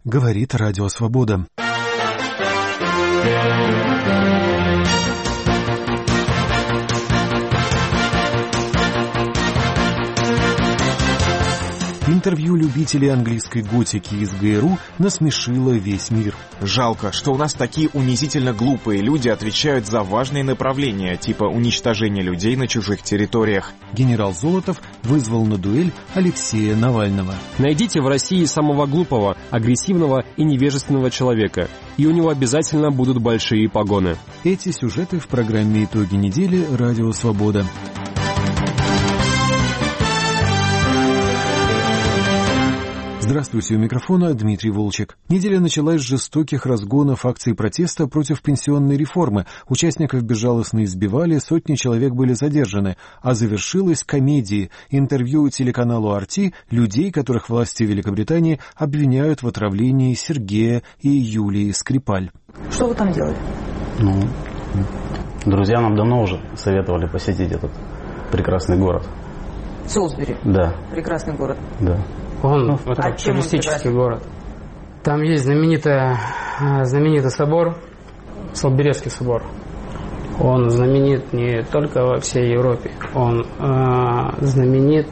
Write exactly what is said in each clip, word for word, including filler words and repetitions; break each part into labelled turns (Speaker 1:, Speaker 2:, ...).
Speaker 1: говорит Радио Свобода. Интервью любителей английской готики из ГРУ насмешило весь мир.
Speaker 2: Жалко, что у нас такие унизительно глупые люди отвечают за важные направления, типа уничтожения людей на чужих территориях.
Speaker 1: Генерал Золотов вызвал на дуэль Алексея Навального.
Speaker 3: Найдите в России самого глупого, агрессивного и невежественного человека, и у него обязательно будут большие погоны.
Speaker 1: Эти сюжеты в программе «Итоги недели» Радио Свобода. Здравствуйте, у микрофона Дмитрий Волчек. Неделя началась с жестоких разгонов акций протеста против пенсионной реформы. Участников безжалостно избивали, сотни человек были задержаны. А завершилась комедией. Интервью телеканалу ар ти людей, которых власти Великобритании обвиняют в отравлении Сергея и Юлии Скрипаль.
Speaker 4: Что вы там делали?
Speaker 5: Ну, друзья нам давно уже советовали посетить этот прекрасный город.
Speaker 4: Солсбери?
Speaker 5: Да.
Speaker 4: Прекрасный город?
Speaker 5: Да.
Speaker 6: Он ну, это а туристический город. Там есть знаменитый, знаменитый собор, Солсберийский собор. Он знаменит не только во всей Европе, он э, знаменит,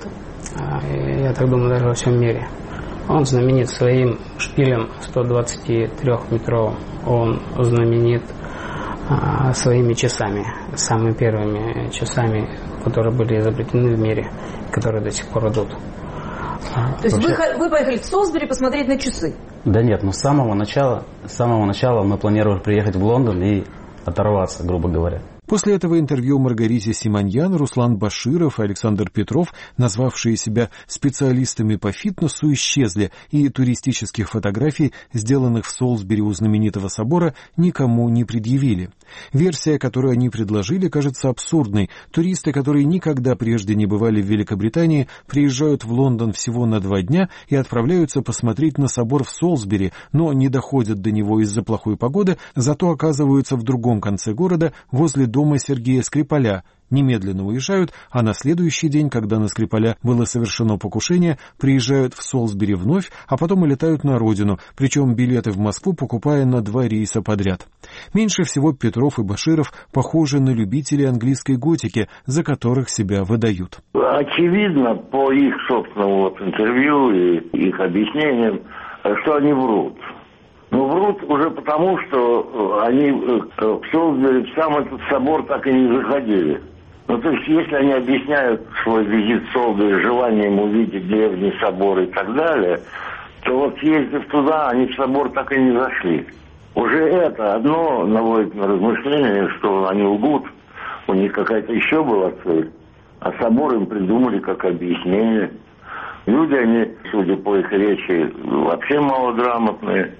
Speaker 6: э, я так думаю, даже во всем мире. Он знаменит своим шпилем сто двадцатитрёхметровым. Он знаменит э, своими часами, самыми первыми часами, которые были изобретены в мире, которые до сих пор идут.
Speaker 4: То есть Вообще... вы, вы поехали в Солсбери посмотреть на часы?
Speaker 5: Да нет, но с самого начала, с самого начала мы планировали приехать в Лондон и оторваться, грубо говоря.
Speaker 1: После этого интервью Маргарите Симоньян, Руслан Баширов и Александр Петров, назвавшие себя специалистами по фитнесу, исчезли, и туристических фотографий, сделанных в Солсбери у знаменитого собора, никому не предъявили. Версия, которую они предложили, кажется абсурдной. Туристы, которые никогда прежде не бывали в Великобритании, приезжают в Лондон всего на два дня и отправляются посмотреть на собор в Солсбери, но не доходят до него из-за плохой погоды, зато оказываются в другом конце города, возле дома Сергея Скрипаля, немедленно уезжают, а на следующий день, когда на Скрипаля было совершено покушение, приезжают в Солсбери вновь, а потом и летают на родину, причем билеты в Москву покупая на два рейса подряд. Меньше всего Петров и Баширов похожи на любителей английской готики, за которых себя выдают.
Speaker 7: Очевидно, по их собственному вот интервью и их объяснениям, что они врут. Ну, врут уже потому, что они в Солсбери, в сам этот собор так и не заходили. Ну, то есть, если они объясняют свой визит в Солсбери желанием увидеть древний собор и так далее, то вот ездив туда, они в собор так и не зашли. Уже это одно наводит на размышление, что они лгут, у них какая-то еще была цель, а собор им придумали как объяснение. Люди, они, судя по их речи, вообще малограмотные,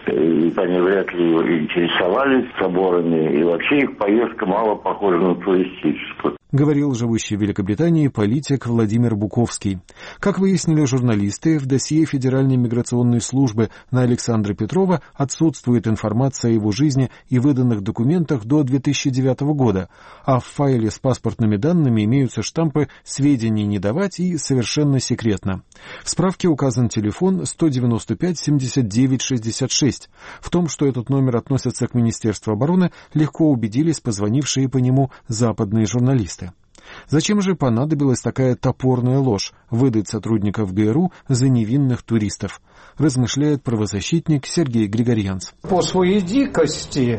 Speaker 7: и они вряд ли интересовались соборами, и вообще их поездка мало похожа на туристическую.
Speaker 1: Говорил живущий в Великобритании политик Владимир Буковский. Как выяснили журналисты, в досье Федеральной миграционной службы на Александра Петрова отсутствует информация о его жизни и выданных документах до две тысячи девятого года, а в файле с паспортными данными имеются штампы «сведений не давать» и «совершенно секретно». В справке указан телефон сто девяносто пять семьдесят девять шестьдесят шесть. В том, что этот номер относится к Министерству обороны, легко убедились позвонившие по нему западные журналисты. Зачем же понадобилась такая топорная ложь выдать сотрудников ГРУ за невинных туристов, размышляет правозащитник Сергей Григорьянц.
Speaker 8: По своей дикости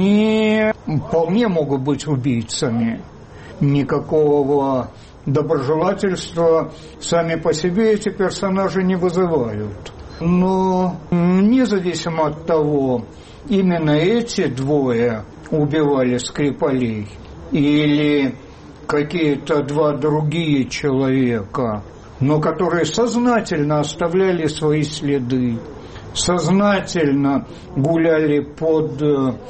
Speaker 8: они вполне могут быть убийцами. Никакого доброжелательства сами по себе эти персонажи не вызывают. Но независимо от того, именно эти двое убивали Скрипалей или какие-то два другие человека, но которые сознательно оставляли свои следы, сознательно гуляли под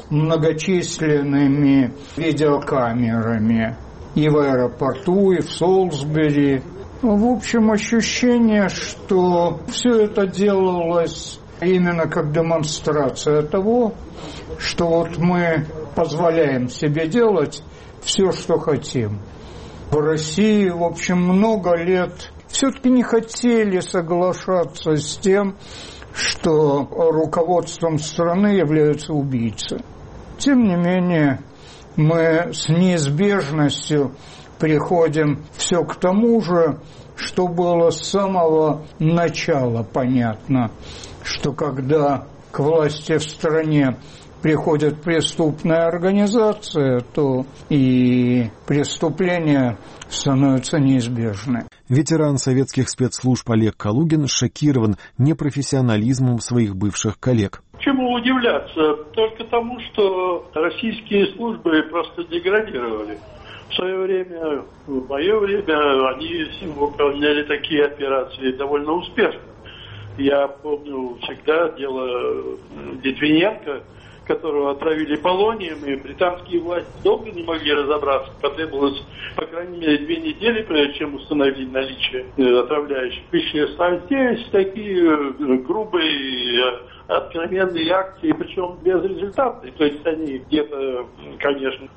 Speaker 8: многочисленными видеокамерами и в аэропорту, и в Солсбери. В общем, ощущение, что все это делалось именно как демонстрация того, что вот мы позволяем себе делать все, что хотим. В России, в общем, много лет все-таки не хотели соглашаться с тем, что руководством страны являются убийцы. Тем не менее, мы с неизбежностью приходим все к тому же, что было с самого начала понятно, что когда к власти в стране приходит преступная организация, то и преступления становятся неизбежны.
Speaker 1: Ветеран советских спецслужб Олег Калугин шокирован непрофессионализмом своих бывших коллег.
Speaker 9: Чему удивляться? Только тому, что российские службы просто деградировали. В свое время, в мое время, они выполняли такие операции довольно успешно. Я помню всегда дело Литвиненко, которого отравили полонием, и британские власти долго не могли разобраться. Потребовалось, по крайней мере, две недели, прежде чем установили наличие отравляющих веществ. А здесь такие грубые, откровенные акции, причем безрезультатные. То есть они где-то, конечно,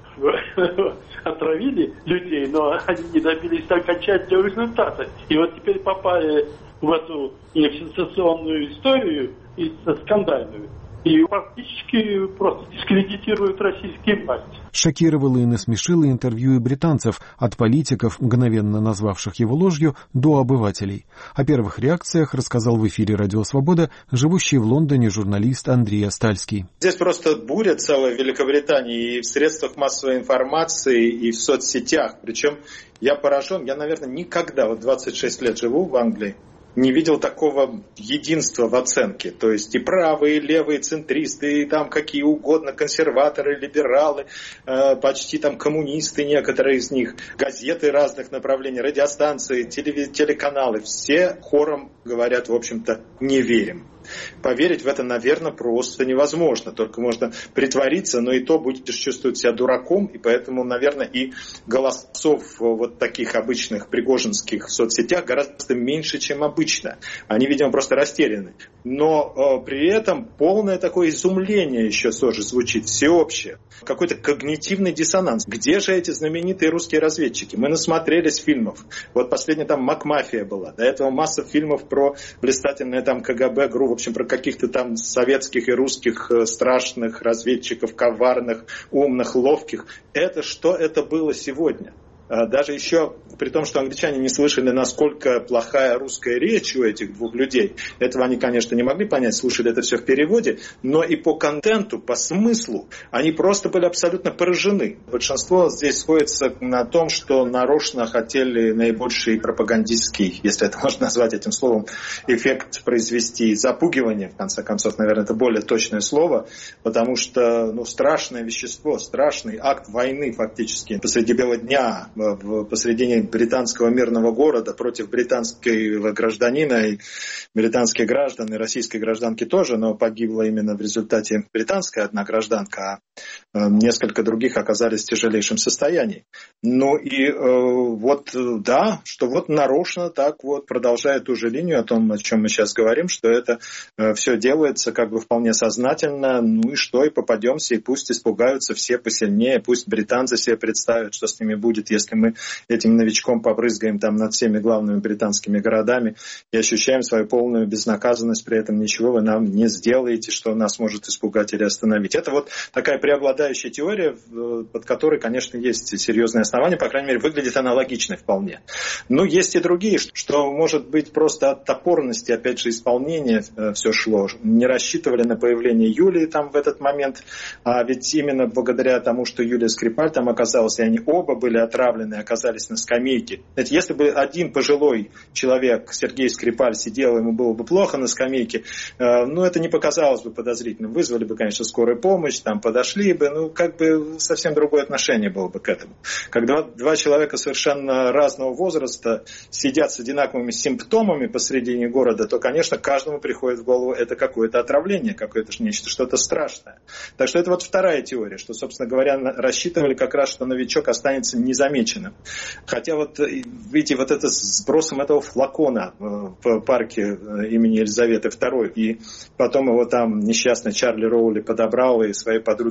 Speaker 9: отравили людей, но они не добились окончательного результата. И вот теперь попали в эту сенсационную историю, и скандальную. И фактически просто дискредитируют российские власти.
Speaker 1: Шокировало и насмешило интервью и британцев, от политиков, мгновенно назвавших его ложью, до обывателей. О первых реакциях рассказал в эфире «Радио Свобода» живущий в Лондоне журналист Андрей Остальский.
Speaker 10: Здесь просто буря целая в Великобритании и в средствах массовой информации, и в соцсетях. Причем я поражен, я, наверное, никогда, вот двадцать шесть лет живу в Англии, не видел такого единства в оценке. То есть и правые, и левые, и центристы, и там какие угодно, консерваторы, либералы, э, почти там коммунисты, некоторые из них, газеты разных направлений, радиостанции, телев... телеканалы. Все хором говорят, в общем-то, не верим. Поверить в это, наверное, просто невозможно. Только можно притвориться, но и то будешь чувствовать себя дураком. И поэтому, наверное, и голосов вот таких обычных пригожинских в соцсетях гораздо меньше, чем обычно. Они, видимо, просто растеряны. Но э, при этом полное такое изумление еще тоже звучит, всеобщее. Какой-то когнитивный диссонанс. Где же эти знаменитые русские разведчики? Мы насмотрелись фильмов. Вот последняя там «Макмафия» была. До этого масса фильмов про блистательное там КГБ, ГРУ, в общем, про каких-то там советских и русских страшных разведчиков, коварных, умных, ловких. Это что это было сегодня? Даже еще, при том, что англичане не слышали, насколько плохая русская речь у этих двух людей, этого они, конечно, не могли понять, слушали это все в переводе, но и по контенту, по смыслу, они просто были абсолютно поражены. Большинство здесь сходится на том, что нарочно хотели наибольший пропагандистский, если это можно назвать этим словом, эффект произвести, запугивание, в конце концов, наверное, это более точное слово, потому что, ну, страшное вещество, страшный акт войны фактически посреди бела дня, посредине британского мирного города против британского гражданина, и британских граждан, и российской гражданки тоже, но погибла именно в результате британская одна гражданка, а несколько других оказались в тяжелейшем состоянии. Ну и э, вот, да, что вот нарочно так вот продолжает ту же линию о том, о чем мы сейчас говорим, что это э, все делается как бы вполне сознательно, ну и что, и попадемся, и пусть испугаются все посильнее, пусть британцы себе представят, что с ними будет, если мы этим новичком побрызгаем там над всеми главными британскими городами и ощущаем свою полную безнаказанность, при этом ничего вы нам не сделаете, что нас может испугать или остановить. Это вот такая преобладающая теория, под которой, конечно, есть серьезные основания, по крайней мере, выглядит она логичной вполне. Но есть и другие, что, может быть, просто от топорности, опять же, исполнения все шло. Не рассчитывали на появление Юлии там в этот момент, а ведь именно благодаря тому, что Юлия Скрипаль там оказалась, и они оба были отравлены, оказались на скамейке. Знаете, если бы один пожилой человек, Сергей Скрипаль, сидел, ему было бы плохо на скамейке, э, ну, это не показалось бы подозрительным. Вызвали бы, конечно, скорую помощь, там подошли бы, ну, как бы совсем другое отношение было бы к этому. Когда два человека совершенно разного возраста сидят с одинаковыми симптомами посредине города, то, конечно, каждому приходит в голову это какое-то отравление, какое-то нечто, что-то страшное. Так что это вот вторая теория, что, собственно говоря, рассчитывали как раз, что новичок останется незамеченным. Хотя вот, видите, вот это с сбросом этого флакона в парке имени Елизаветы второй, и потом его там несчастный Чарли Роули подобрал и своей подруге принес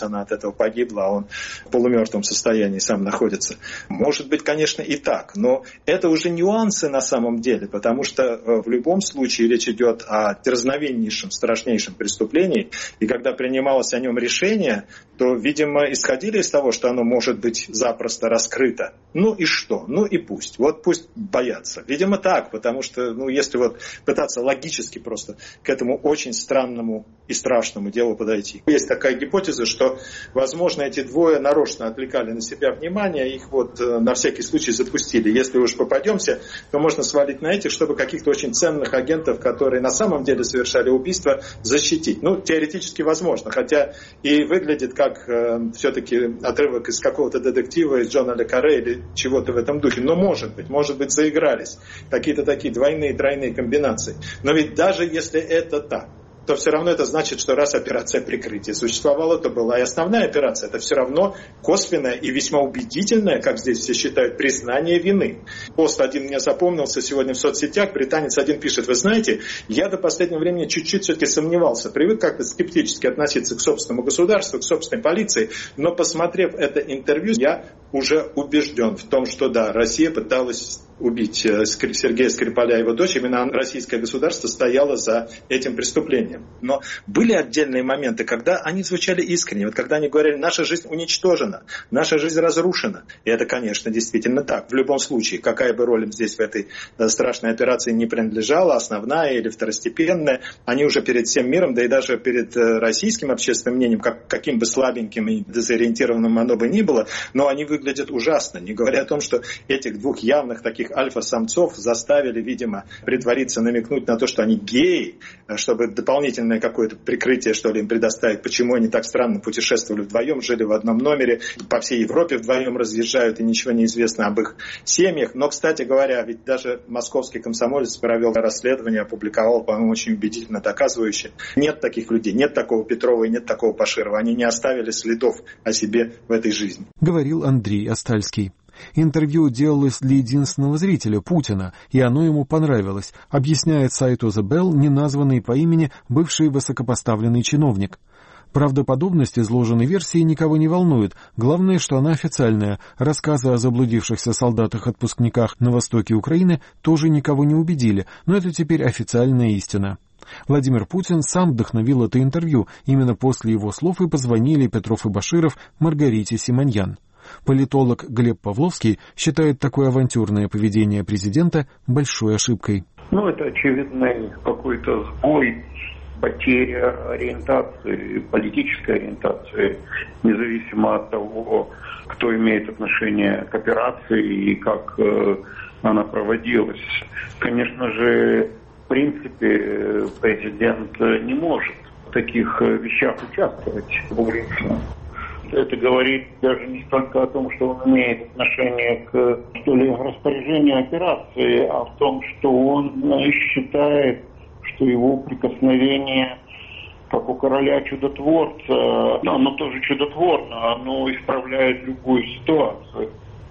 Speaker 10: раз она от этого погибла, а он в полумертвом состоянии сам находится. Может быть, конечно, и так, но это уже нюансы на самом деле, потому что в любом случае речь идет о дерзновеннейшем, страшнейшем преступлении, и когда принималось о нем решение, то, видимо, исходили из того, что оно может быть запросто раскрыто. Ну и что? Ну и пусть. Вот пусть боятся. Видимо, так, потому что, ну, если вот пытаться логически просто к этому очень странному и страшному делу подойти. Есть такая гипотеза, что, возможно, эти двое нарочно отвлекали на себя внимание, их вот на всякий случай запустили. Если уж попадемся, то можно свалить на этих, чтобы каких-то очень ценных агентов, которые на самом деле совершали убийство, защитить. Ну, теоретически возможно, хотя и выглядит как э, все-таки отрывок из какого-то детектива, из Джона ле Карре или чего-то в этом духе. Но может быть, может быть, заигрались какие-то такие двойные, тройные комбинации. Но ведь даже если это так, то все равно это значит, что раз операция прикрытия существовала, то была и основная операция. Это все равно косвенное и весьма убедительное, как здесь все считают, признание вины. Пост один мне запомнился сегодня в соцсетях. Британец один пишет: вы знаете, я до последнего времени чуть-чуть все-таки сомневался. Привык как-то скептически относиться к собственному государству, к собственной полиции. Но посмотрев это интервью, я уже убежден в том, что да, Россия пыталась убить Сергея Скрипаля и его дочь. Именно российское государство стояло за этим преступлением. Но были отдельные моменты, когда они звучали искренне. Вот когда они говорили: наша жизнь уничтожена, наша жизнь разрушена. И это, конечно, действительно так. В любом случае, какая бы роль им здесь в этой страшной операции не принадлежала, основная или второстепенная, они уже перед всем миром, да и даже перед российским общественным мнением, как, каким бы слабеньким и дезориентированным оно бы ни было, но они выглядят ужасно. Не говоря о том, что этих двух явных таких альфа-самцов заставили, видимо, притвориться, намекнуть на то, что они геи, чтобы дополнительное какое-то прикрытие, что ли, им предоставить, почему они так странно путешествовали вдвоем, жили в одном номере, по всей Европе вдвоем разъезжают, и ничего не известно об их семьях. Но, кстати говоря, ведь даже московский комсомолец провел расследование, опубликовал, по-моему, очень убедительно доказывающее: нет таких людей, нет такого Петрова и нет такого Баширова. Они не оставили следов о себе в этой жизни.
Speaker 1: Говорил Андрей Остальский. Интервью делалось для единственного зрителя, Путина, и оно ему понравилось, объясняет сайту The Bell неназванный по имени бывший высокопоставленный чиновник. Правдоподобность изложенной версии никого не волнует. Главное, что она официальная. Рассказы о заблудившихся солдатах-отпускниках на востоке Украины тоже никого не убедили, но это теперь официальная истина. Владимир Путин сам вдохновил это интервью. Именно после его слов и позвонили Петров и Баширов Маргарите Симоньян. Политолог Глеб Павловский считает такое авантюрное поведение президента большой ошибкой.
Speaker 11: Ну, это очевидный какой-то сбой, потеря ориентации, политической ориентации, независимо от того, кто имеет отношение к операции и как э, она проводилась. Конечно же, в принципе, президент не может в таких вещах участвовать публично. Это говорит даже не столько о том, что он имеет отношение к, что ли, распоряжению операции, а в том, что он считает, что его прикосновение, как у короля чудотворца, оно тоже чудотворно, оно исправляет любую ситуацию.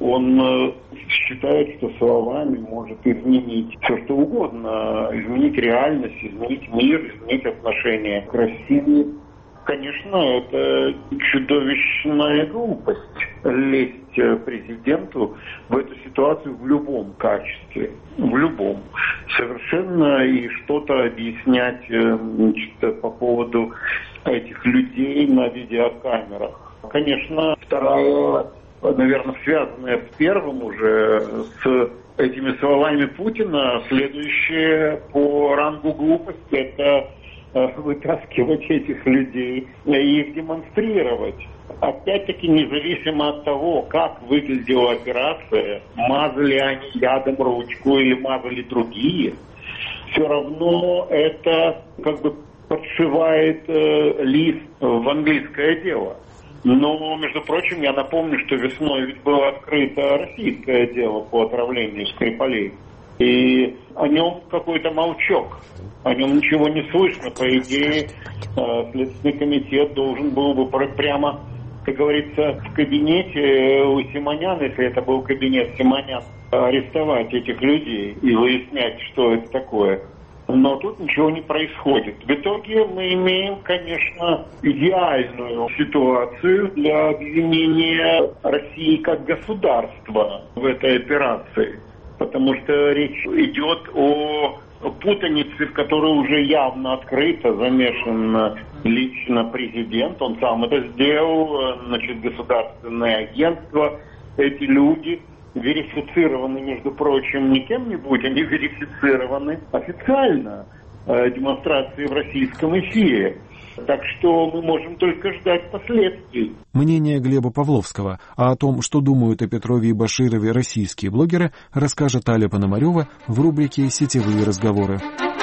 Speaker 11: Он считает, что словами может изменить все, что угодно, изменить реальность, изменить мир, изменить отношение к России. Конечно, это чудовищная глупость лезть президенту в эту ситуацию в любом качестве, в любом. Совершенно и что-то объяснять, значит, по поводу этих людей на видеокамерах. Конечно, вторая, наверное, связанная с первым уже, с этими словами Путина, следующее по рангу глупости — это вытаскивать этих людей и их демонстрировать. Опять-таки, независимо от того, как выглядела операция, мазали они ядом ручку или мазали другие, все равно это как бы подшивает э, лист в английское дело. Но, между прочим, я напомню, что весной ведь было открыто российское дело по отравлению Скрипалей. И о нем какой-то молчок, о нем ничего не слышно. По идее, Следственный комитет должен был бы прямо, как говорится, в кабинете у Симоньян, если это был кабинет Симоньян, арестовать этих людей и выяснять, что это такое. Но тут ничего не происходит. В итоге мы имеем, конечно, идеальную ситуацию для обвинения России как государства в этой операции. Потому что речь идет о путанице, в которой уже явно открыто замешан лично президент. Он сам это сделал, значит, государственное агентство. Эти люди верифицированы, между прочим, не кем-нибудь, они верифицированы официально э, демонстрации в российском эфире. Так что мы можем только ждать последствий.
Speaker 1: Мнение Глеба Павловского, а о том, что думают о Петрове и Баширове российские блогеры, расскажет Аля Пономарева в рубрике «Сетевые разговоры».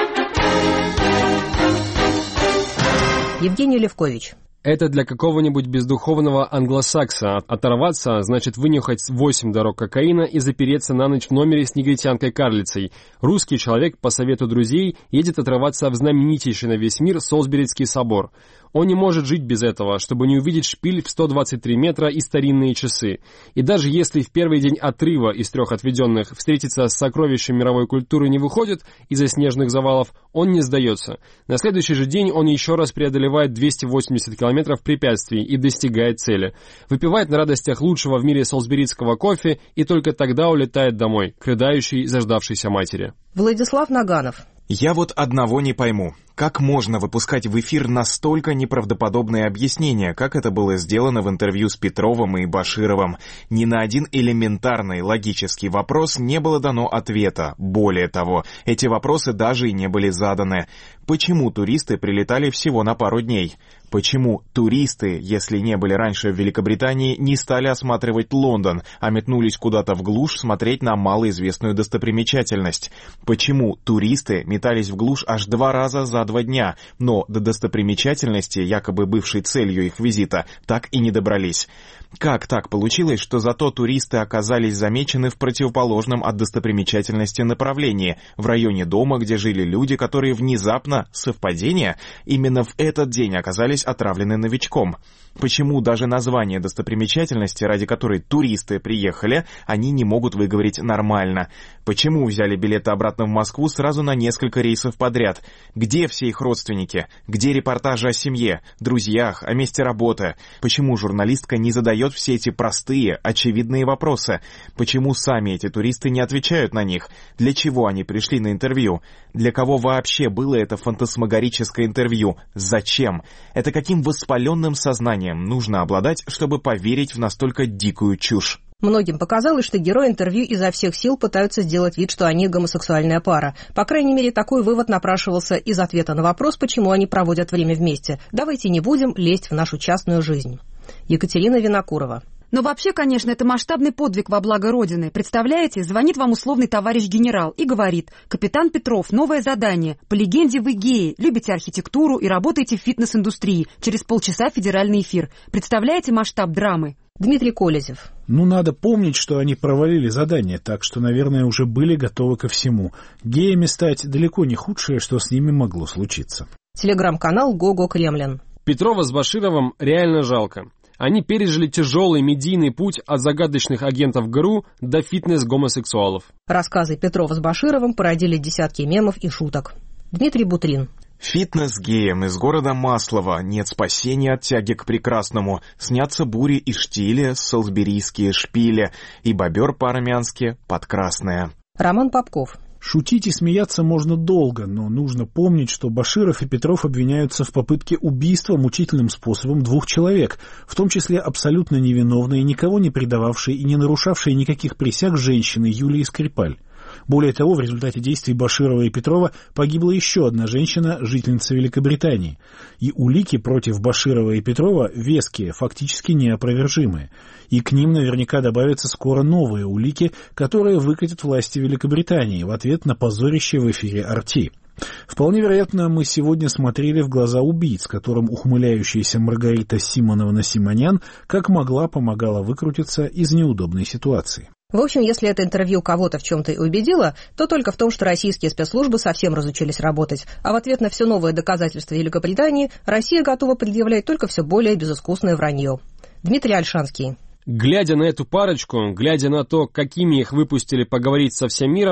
Speaker 12: Евгений Левкович.
Speaker 3: Это для какого-нибудь бездуховного англосакса. Оторваться значит вынюхать восемь дорог кокаина и запереться на ночь в номере с негритянкой-карлицей. Русский человек, по совету друзей, едет отрываться в знаменитейший на весь мир Солсберийский собор. Он не может жить без этого, чтобы не увидеть шпиль в сто двадцать три метра и старинные часы. И даже если в первый день отрыва из трех отведенных встретиться с сокровищем мировой культуры не выходит из-за снежных завалов, он не сдается. На следующий же день он еще раз преодолевает двести восемьдесят километров препятствий и достигает цели. Выпивает на радостях лучшего в мире солсберийского кофе и только тогда улетает домой, к рыдающей заждавшейся матери.
Speaker 12: Владислав Наганов.
Speaker 2: Я вот одного не пойму. Как можно выпускать в эфир настолько неправдоподобные объяснения, как это было сделано в интервью с Петровым и Башировым? Ни на один элементарный логический вопрос не было дано ответа. Более того, эти вопросы даже и не были заданы. Почему туристы прилетали всего на пару дней? Почему туристы, если не были раньше в Великобритании, не стали осматривать Лондон, а метнулись куда-то в глушь смотреть на малоизвестную достопримечательность? Почему туристы метались в глушь аж два раза за два дня, но до достопримечательности, якобы бывшей целью их визита, так и не добрались? Как так получилось, что зато туристы оказались замечены в противоположном от достопримечательности направлении, в районе дома, где жили люди, которые внезапно, совпадение, именно в этот день оказались отравлены новичком? Почему даже название достопримечательности, ради которой туристы приехали, они не могут выговорить нормально? Почему взяли билеты обратно в Москву сразу на несколько рейсов подряд? Где все их родственники? Где репортажи о семье, друзьях, о месте работы? Почему журналистка не задает все эти простые, очевидные вопросы? Почему сами эти туристы не отвечают на них? Для чего они пришли на интервью? Для кого вообще было это фантасмагорическое интервью? Зачем? Это каким воспаленным сознанием нужно обладать, чтобы поверить в настолько дикую чушь?
Speaker 12: Многим показалось, что герои интервью изо всех сил пытаются сделать вид, что они гомосексуальная пара. По крайней мере, такой вывод напрашивался из ответа на вопрос, почему они проводят время вместе. Давайте не будем лезть в нашу частную жизнь. Екатерина Винокурова.
Speaker 13: Но вообще, конечно, это масштабный подвиг во благо Родины. Представляете, звонит вам условный товарищ генерал и говорит: «Капитан Петров, новое задание. По легенде вы геи, любите архитектуру и работаете в фитнес-индустрии. Через полчаса федеральный эфир». Представляете масштаб драмы?
Speaker 12: Дмитрий Колезев.
Speaker 14: Ну, надо помнить, что они провалили задание, так что, наверное, уже были готовы ко всему. Геями стать далеко не худшее, что с ними могло случиться.
Speaker 12: Телеграм-канал «Го-Го Кремлин».
Speaker 3: Петрова с Башировым реально жалко. Они пережили тяжелый медийный путь от загадочных агентов ГРУ до фитнес-гомосексуалов.
Speaker 12: Рассказы Петрова с Башировым породили десятки мемов и шуток. Дмитрий Бутрин.
Speaker 2: Фитнес-геям из города Маслова нет спасения от тяги к прекрасному. Снятся бури и штили, солсберийские шпили, и бобер по-армянски подкрасное.
Speaker 12: Роман Попков.
Speaker 14: Шутить и смеяться можно долго, но нужно помнить, что Баширов и Петров обвиняются в попытке убийства мучительным способом двух человек, в том числе абсолютно невиновной, никого не предававшей и не нарушавшей никаких присяг женщины Юлии Скрипаль. Более того, в результате действий Баширова и Петрова погибла еще одна женщина, жительница Великобритании. И улики против Баширова и Петрова веские, фактически неопровержимые. И к ним наверняка добавятся скоро новые улики, которые выкатят власти Великобритании в ответ на позорище в эфире эр ти. Вполне вероятно, мы сегодня смотрели в глаза убийц, которым ухмыляющаяся Маргарита Симоновна-Симонян как могла помогала выкрутиться из неудобной ситуации.
Speaker 12: В общем, если это интервью кого-то в чем-то и убедило, то только в том, что российские спецслужбы совсем разучились работать, а в ответ на все новые доказательства Великобритании Россия готова предъявлять только все более безыскусное вранье. Дмитрий Ольшанский.
Speaker 3: Глядя на эту парочку, глядя на то, какими их выпустили поговорить со всем миром,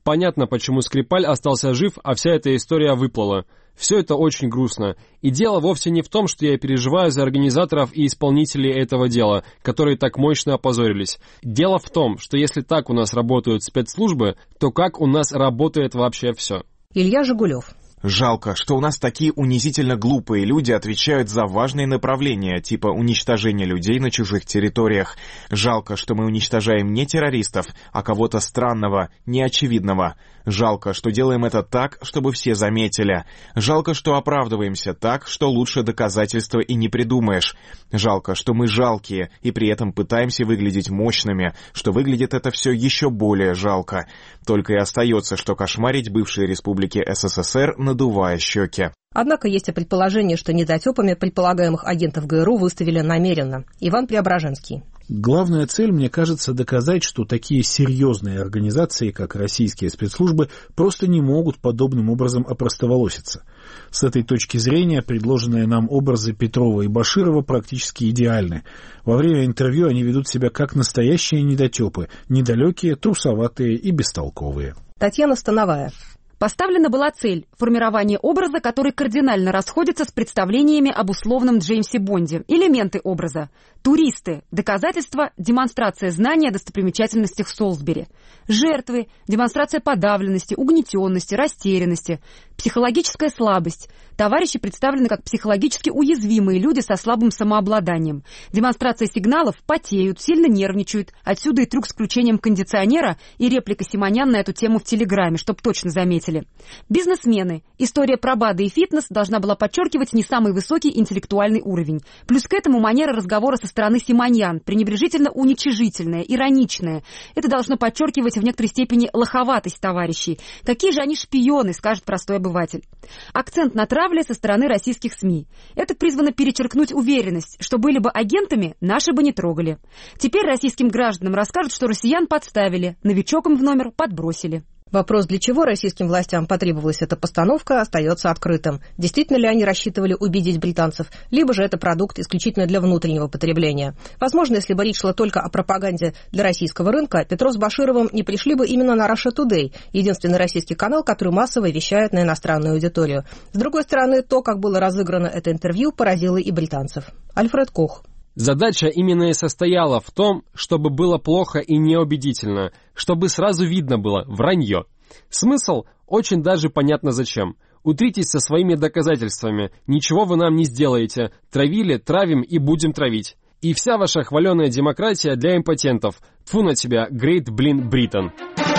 Speaker 3: Понятно, почему Скрипаль остался жив, а вся эта история выплыла. Все это очень грустно. И дело вовсе не в том, что я переживаю за организаторов и исполнителей этого дела, которые так мощно опозорились. Дело в том, что если так у нас работают спецслужбы, то как у нас работает вообще все?
Speaker 12: Илья Жигулев.
Speaker 2: Жалко, что у нас такие унизительно глупые люди отвечают за важные направления, типа уничтожения людей на чужих территориях. Жалко, что мы уничтожаем не террористов, а кого-то странного, неочевидного. Жалко, что делаем это так, чтобы все заметили. Жалко, что оправдываемся так, что лучше доказательства и не придумаешь. Жалко, что мы жалкие и при этом пытаемся выглядеть мощными, что выглядит это все еще более жалко. Только и остается, что кошмарить бывшие республики СССР, надувая щеки.
Speaker 12: Однако есть и предположение, что недотепами предполагаемых агентов ГРУ выставили намеренно. Иван Преображенский.
Speaker 14: Главная цель, мне кажется, доказать, что такие серьезные организации, как российские спецслужбы, просто не могут подобным образом опростоволоситься. С этой точки зрения предложенные нам образы Петрова и Баширова практически идеальны. Во время интервью они ведут себя как настоящие недотепы, недалекие, трусоватые и бестолковые.
Speaker 12: Татьяна Становая.
Speaker 13: Поставлена была цель – формирование образа, который кардинально расходится с представлениями об условном Джеймсе Бонде. Элементы образа. Туристы – доказательства, демонстрация знания о достопримечательностях Солсбери. Жертвы – демонстрация подавленности, угнетенности, растерянности. Психологическая слабость. Товарищи представлены как психологически уязвимые люди со слабым самообладанием. Демонстрация сигналов – потеют, сильно нервничают. Отсюда и трюк с включением кондиционера и реплика Симонян на эту тему в Телеграме, чтоб точно заметили. Бизнесмены. История про БАДы и фитнес должна была подчеркивать не самый высокий интеллектуальный уровень. Плюс к этому манера разговора со стороны Симонян, пренебрежительно уничижительная, ироничная. Это должно подчеркивать в некоторой степени лоховатость товарищей. Какие же они шпионы, скажет простой обыватель. Акцент на травле со стороны российских СМИ. Это призвано перечеркнуть уверенность, что были бы агентами, наши бы не трогали. Теперь российским гражданам расскажут, что россиян подставили, новичок им в номер подбросили.
Speaker 12: Вопрос, для чего российским властям потребовалась эта постановка, остается открытым. Действительно ли они рассчитывали убедить британцев, либо же это продукт исключительно для внутреннего потребления. Возможно, если бы речь шла только о пропаганде для российского рынка, Петров с Башировым не пришли бы именно на Russia Today, единственный российский канал, который массово вещает на иностранную аудиторию. С другой стороны, то, как было разыграно это интервью, поразило и британцев. Альфред Кох.
Speaker 3: Задача именно и состояла в том, чтобы было плохо и неубедительно, чтобы сразу видно было вранье. Смысл очень даже понятно зачем. Утритесь со своими доказательствами, ничего вы нам не сделаете, травили, травим и будем травить. И вся ваша хваленая демократия для импотентов. Тьфу на тебя, Great Блин Британ.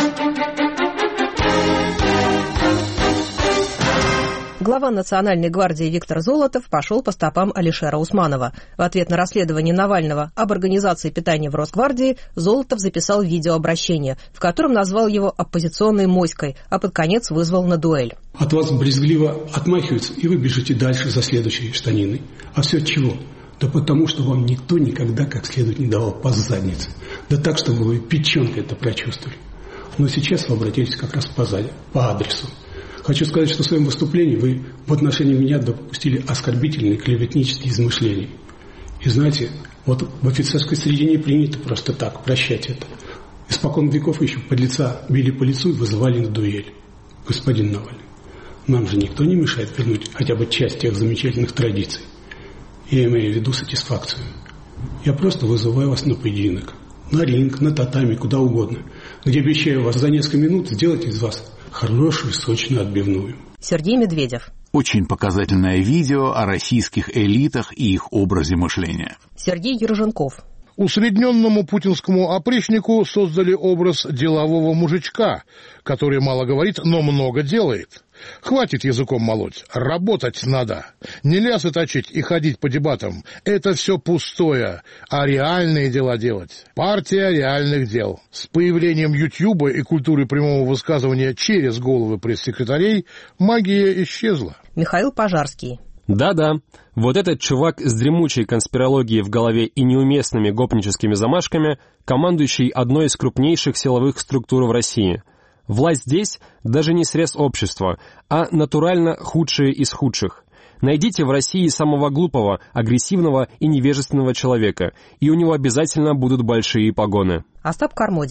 Speaker 12: Глава Национальной гвардии Виктор Золотов пошел по стопам Алишера Усманова. В ответ на расследование Навального об организации питания в Росгвардии Золотов записал видеообращение, в котором назвал его оппозиционной моськой, а под конец вызвал на дуэль.
Speaker 15: От вас брезгливо отмахиваются, и вы бежите дальше за следующей штаниной. А все от чего? Да потому, что вам никто никогда как следует не давал по заднице. Да так, чтобы вы печенкой это прочувствовали. Но сейчас вы обратились как раз по, по адресу. Хочу сказать, что в своем выступлении вы в отношении меня допустили оскорбительные клеветнические измышления. И знаете, вот в офицерской среде не принято просто так прощать это. Испокон веков еще подлеца били по лицу и вызывали на дуэль. Господин Навальный, нам же никто не мешает вернуть хотя бы часть тех замечательных традиций. Я имею в виду сатисфакцию. Я просто вызываю вас на поединок. На ринг, на татами, куда угодно. Где обещаю вас за несколько минут сделать из вас хорошую, сочную отбивную.
Speaker 12: Сергей Медведев.
Speaker 16: Очень показательное видео о российских элитах и их образе мышления.
Speaker 12: Сергей Ерженков.
Speaker 17: Усредненному путинскому опричнику создали образ делового мужичка, который мало говорит, но много делает. Хватит языком молоть, работать надо. Не лясы точить и ходить по дебатам – это все пустое, а реальные дела делать. Партия реальных дел. С появлением Ютьюба и культуры прямого высказывания через головы пресс-секретарей магия исчезла.
Speaker 12: Михаил Пожарский.
Speaker 3: Да-да, вот этот чувак с дремучей конспирологией в голове и неуместными гопническими замашками, командующий одной из крупнейших силовых структур в России. Власть здесь даже не срез общества, а натурально худшие из худших. Найдите в России самого глупого, агрессивного и невежественного человека, и у него обязательно будут большие погоны.
Speaker 12: Остап Кармодя.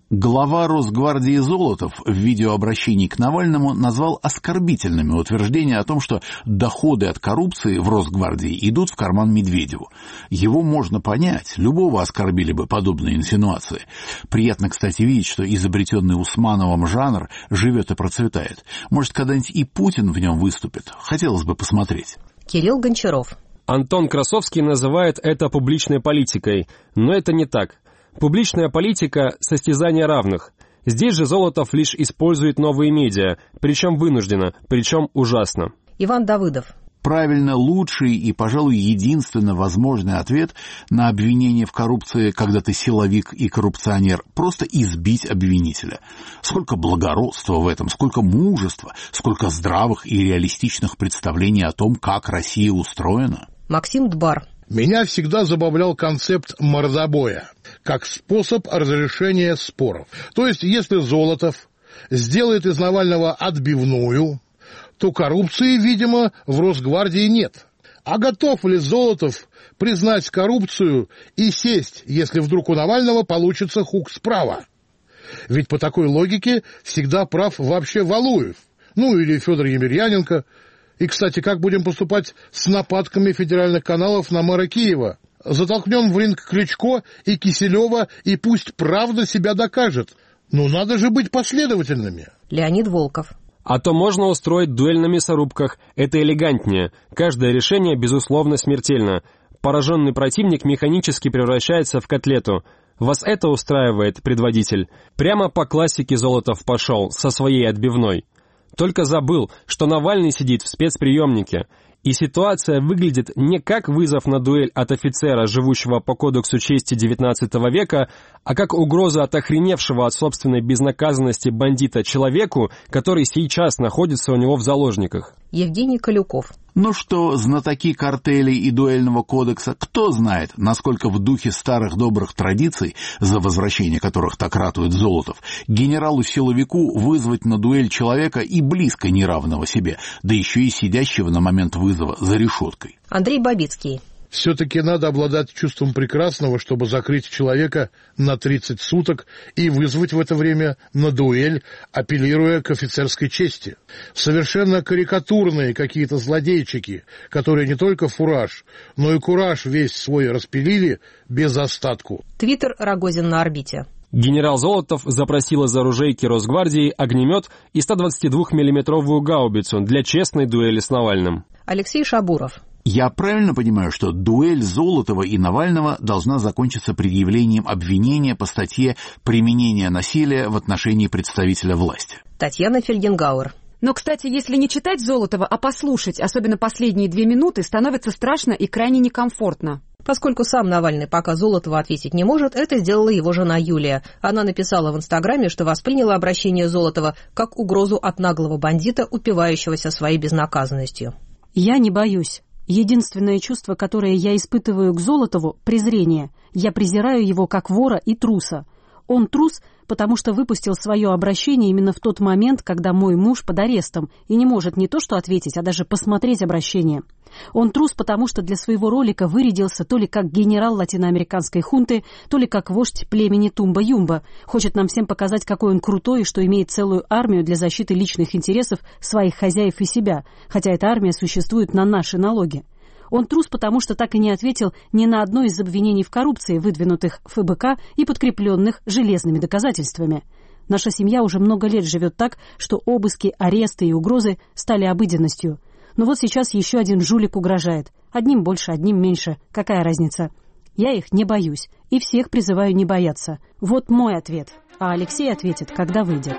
Speaker 16: Глава Росгвардии Золотов в видеообращении к Навальному назвал оскорбительными утверждения о том, что доходы от коррупции в Росгвардии идут в карман Медведеву. Его можно понять, любого оскорбили бы подобные инсинуации. Приятно, кстати, видеть, что изобретенный Усмановым жанр живет и процветает. Может, когда-нибудь и Путин в нем выступит? Хотелось бы посмотреть.
Speaker 12: Кирилл Гончаров.
Speaker 3: Антон Красовский называет это публичной политикой, но это не так. Публичная политика – состязание равных. Здесь же Золотов лишь использует новые медиа, причем вынужденно, причем ужасно.
Speaker 12: Иван Давыдов.
Speaker 16: Правильно, лучший и, пожалуй, единственно возможный ответ на обвинение в коррупции, когда ты силовик и коррупционер, просто избить обвинителя. Сколько благородства в этом, сколько мужества, сколько здравых и реалистичных представлений о том, как Россия устроена.
Speaker 12: Максим Дбар.
Speaker 17: Меня всегда забавлял концепт мордобоя как способ разрешения споров. То есть, если Золотов сделает из Навального отбивную, то коррупции, видимо, в Росгвардии нет. А готов ли Золотов признать коррупцию и сесть, если вдруг у Навального получится хук справа? Ведь по такой логике всегда прав вообще Валуев, ну или Федор Емельяненко. И, кстати, как будем поступать с нападками федеральных каналов на мэра Киева? Затолкнем в ринг Кличко и Киселева, и пусть правда себя докажет. Ну, надо же быть последовательными.
Speaker 12: Леонид Волков.
Speaker 3: А то можно устроить дуэль на мясорубках. Это элегантнее. Каждое решение, безусловно, смертельно. Пораженный противник механически превращается в котлету. Вас это устраивает, предводитель? Прямо по классике Золотов пошел, со своей отбивной. Только забыл, что Навальный сидит в спецприемнике. И ситуация выглядит не как вызов на дуэль от офицера, живущего по кодексу чести девятнадцатого века, а как угроза от охреневшего от собственной безнаказанности бандита человеку, который сейчас находится у него в заложниках.
Speaker 12: Евгений Колюков.
Speaker 16: Ну что, знатоки картелей и дуэльного кодекса, кто знает, насколько в духе старых добрых традиций, за возвращение которых так ратует Золотов, генералу-силовику вызвать на дуэль человека и близко неравного себе, да еще и сидящего на момент вызова за решеткой.
Speaker 12: Андрей Бабицкий.
Speaker 17: Все-таки надо обладать чувством прекрасного, чтобы закрыть человека на тридцать суток и вызвать в это время на дуэль, апеллируя к офицерской чести. Совершенно карикатурные какие-то злодейчики, которые не только фураж, но и кураж весь свой распилили без остатку.
Speaker 12: Твиттер Рогозин на орбите.
Speaker 3: Генерал Золотов запросил из оружейки Росгвардии огнемет и сто двадцатидвухмиллиметровую гаубицу для честной дуэли с Навальным.
Speaker 12: Алексей Шабуров.
Speaker 16: Я правильно понимаю, что дуэль Золотова и Навального должна закончиться предъявлением обвинения по статье «Применение насилия в отношении представителя власти»?
Speaker 12: Татьяна Фельгенгауэр.
Speaker 13: Но, кстати, если не читать Золотова, а послушать, особенно последние две минуты, становится страшно и крайне некомфортно.
Speaker 12: Поскольку сам Навальный пока Золотова ответить не может, это сделала его жена Юлия. Она написала в Инстаграме, что восприняла обращение Золотова как угрозу от наглого бандита, упивающегося своей безнаказанностью.
Speaker 18: «Я не боюсь. Единственное чувство, которое я испытываю к Золотову – презрение. Я презираю его как вора и труса. Он трус, потому что выпустил свое обращение именно в тот момент, когда мой муж под арестом и не может не то что ответить, а даже посмотреть обращение. Он трус, потому что для своего ролика вырядился то ли как генерал латиноамериканской хунты, то ли как вождь племени Тумба-Юмба. Хочет нам всем показать, какой он крутой и что имеет целую армию для защиты личных интересов своих хозяев и себя, хотя эта армия существует на наши налоги. Он трус, потому что так и не ответил ни на одно из обвинений в коррупции, выдвинутых эф бэ ка и подкрепленных железными доказательствами. Наша семья уже много лет живет так, что обыски, аресты и угрозы стали обыденностью. Но вот сейчас еще один жулик угрожает. Одним больше, одним меньше. Какая разница? Я их не боюсь. И всех призываю не бояться. Вот мой ответ. А Алексей ответит, когда выйдет.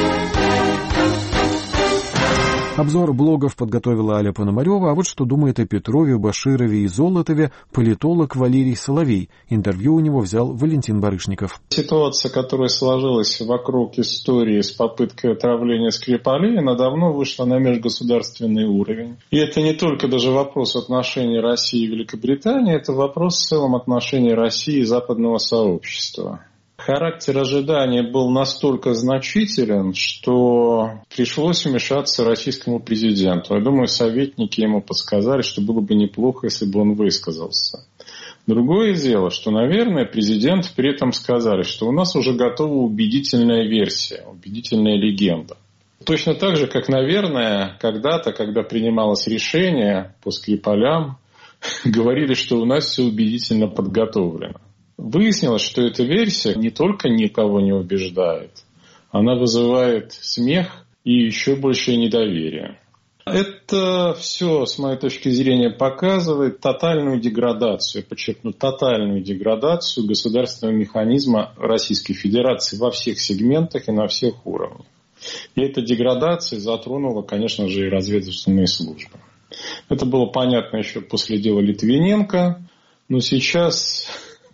Speaker 1: Обзор блогов подготовила Аля Пономарева, а вот что думает о Петрове, Баширове и Золотове политолог Валерий Соловей. Интервью у него взял Валентин Барышников.
Speaker 10: Ситуация, которая сложилась вокруг истории с попыткой отравления Скрипалей, она давно вышла на межгосударственный уровень. И это не только даже вопрос отношений России и Великобритании, это вопрос в целом отношений России и западного сообщества. Характер ожидания был настолько значителен, что пришлось вмешаться российскому президенту. Я думаю, советники ему подсказали, что было бы неплохо, если бы он высказался.
Speaker 19: Другое дело, что, наверное, президент при этом сказали, что у нас уже готова убедительная версия, убедительная легенда. Точно так же, как, наверное, когда-то, когда принималось решение по Скрипалям, говорили, что у нас все убедительно подготовлено. Выяснилось, что эта версия не только никого не убеждает, она вызывает смех и еще большее недоверие. Это все, с моей точки зрения, показывает тотальную деградацию, подчеркну, тотальную деградацию государственного механизма Российской Федерации во всех сегментах и на всех уровнях. И эта деградация затронула, конечно же, и разведывательные службы. Это было понятно еще после дела Литвиненко, но сейчас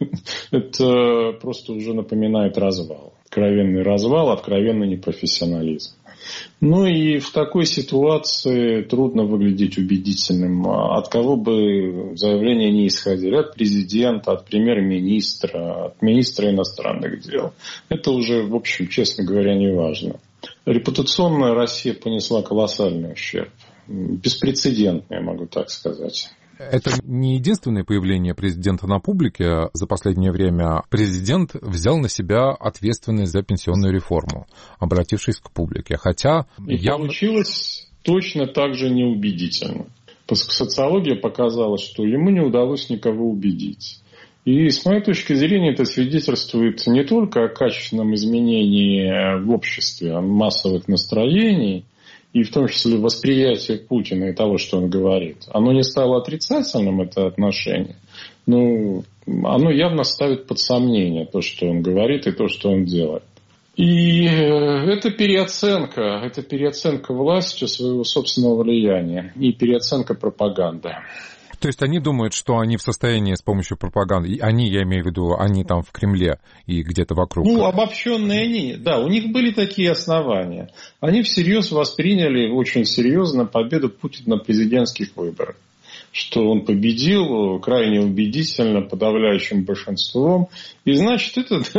Speaker 19: это просто уже напоминает развал. Откровенный развал, откровенный непрофессионализм. Ну и в такой ситуации трудно выглядеть убедительным. От кого бы заявления не исходили. От президента, от премьер-министра, от министра иностранных дел. Это уже, в общем, честно говоря, не важно. Репутационная Россия понесла колоссальный ущерб. Беспрецедентный, я могу так сказать.
Speaker 20: Это не единственное появление президента на публике за последнее время. Президент взял на себя ответственность за пенсионную реформу, обратившись к публике. Хотя
Speaker 19: И явно... получилось точно так же неубедительно. Социология показала, что ему не удалось никого убедить. И с моей точки зрения это свидетельствует не только о качественном изменении в обществе массовых настроений, и в том числе восприятие Путина и того, что он говорит. Оно не стало отрицательным, это отношение, но оно явно ставит под сомнение то, что он говорит и то, что он делает. И это переоценка, это переоценка властью своего собственного влияния и переоценка пропаганды.
Speaker 20: То есть они думают, что они в состоянии с помощью пропаганды, они, я имею в виду, они там в Кремле и где-то вокруг.
Speaker 19: Ну, обобщенные они, да, у них были такие основания. Они всерьез восприняли очень серьезно победу Путина на президентских выборах. Что он победил крайне убедительно, подавляющим большинством. И значит, этот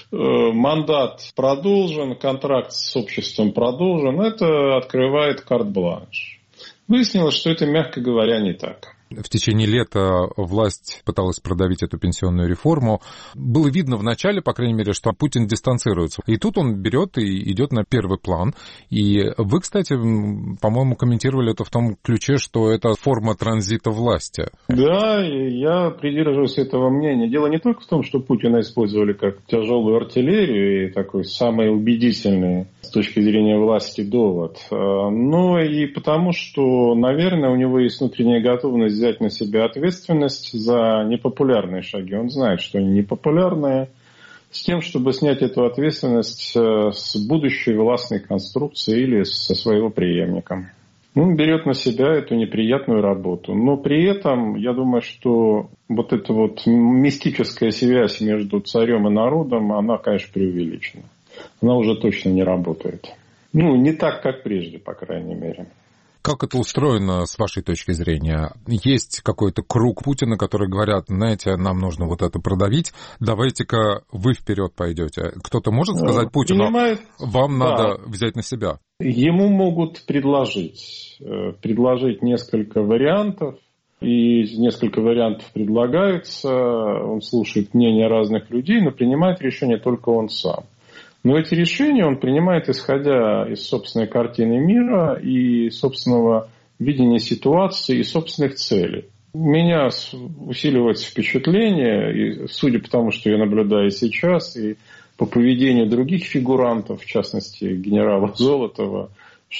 Speaker 19: мандат продолжен, контракт с обществом продолжен. Это открывает карт-бланш. Выяснилось, что это, мягко говоря, не так.
Speaker 20: В течение лета власть пыталась продавить эту пенсионную реформу. Было видно вначале, по крайней мере, что Путин дистанцируется. И тут он берет и идет на первый план. И вы, кстати, по-моему, комментировали это в том ключе, что это форма транзита власти.
Speaker 19: Да, я придерживаюсь этого мнения. Дело не только в том, что Путина использовали как тяжелую артиллерию и такой самый убедительный с точки зрения власти довод, но и потому, что, наверное, у него есть внутренняя готовность взять на себя ответственность за непопулярные шаги. Он знает, что они непопулярные, с тем, чтобы снять эту ответственность с будущей властной конструкции или со своего преемника. Он берет на себя эту неприятную работу. Но при этом, я думаю, что вот эта вот мистическая связь между царем и народом, она, конечно, преувеличена. Она уже точно не работает. Ну, не так, как прежде, по крайней мере.
Speaker 20: Как это устроено с вашей точки зрения? Есть какой-то круг Путина, которые говорят, знаете, нам нужно вот это продавить, давайте-ка вы вперед пойдете. Кто-то может сказать Путину, Понимает, вам да. надо взять на себя?
Speaker 19: Ему могут предложить, предложить несколько вариантов, и несколько вариантов предлагается, он слушает мнения разных людей, но принимает решение только он сам. Но эти решения он принимает, исходя из собственной картины мира и собственного видения ситуации и собственных целей. У меня усиливается впечатление, и судя по тому, что я наблюдаю сейчас, и по поведению других фигурантов, в частности генерала Золотова,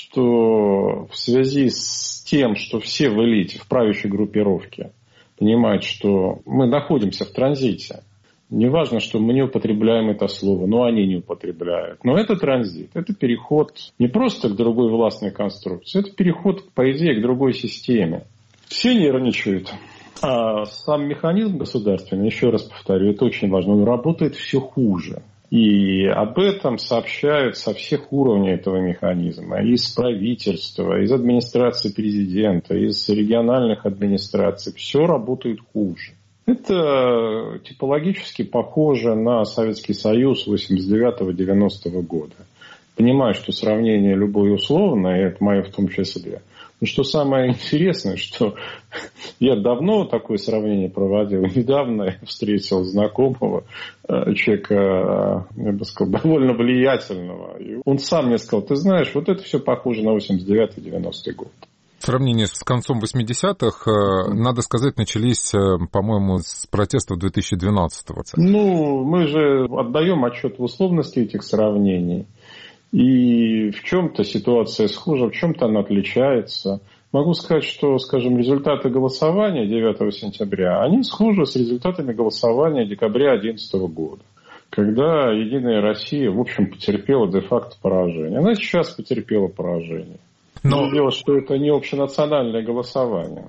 Speaker 19: что в связи с тем, что все в элите, в правящей группировке понимают, что мы находимся в транзите, не важно, что мы не употребляем это слово, но они не употребляют. Но это транзит, это переход не просто к другой властной конструкции, это переход, по идее, к другой системе. Все нервничают. А сам механизм государственный, еще раз повторю, это очень важно, он работает все хуже. И об этом сообщают со всех уровней этого механизма. Из правительства, из администрации президента, из региональных администраций. Все работает хуже. Это типологически похоже на Советский Союз восемьдесят девятого — девяностого года. Понимаю, что сравнение любое условное, и это мое в том числе. Но что самое интересное, что я давно такое сравнение проводил. Недавно я встретил знакомого человека, я бы сказал, довольно влиятельного. И он сам мне сказал: ты знаешь, вот это все похоже на восемьдесят девятый девяностый год.
Speaker 20: В сравнении с концом восьмидесятых, надо сказать, начались, по-моему, с протестов две тысячи двенадцатого.
Speaker 19: Ну, мы же отдаем отчет в условности этих сравнений. И в чем-то ситуация схожа, в чем-то она отличается. Могу сказать, что, скажем, результаты голосования девятого сентября, они схожи с результатами голосования декабря две тысячи одиннадцатого года, когда «Единая Россия», в общем, потерпела де-факто поражение. Она сейчас потерпела поражение. Но дело, что это не общенациональное голосование.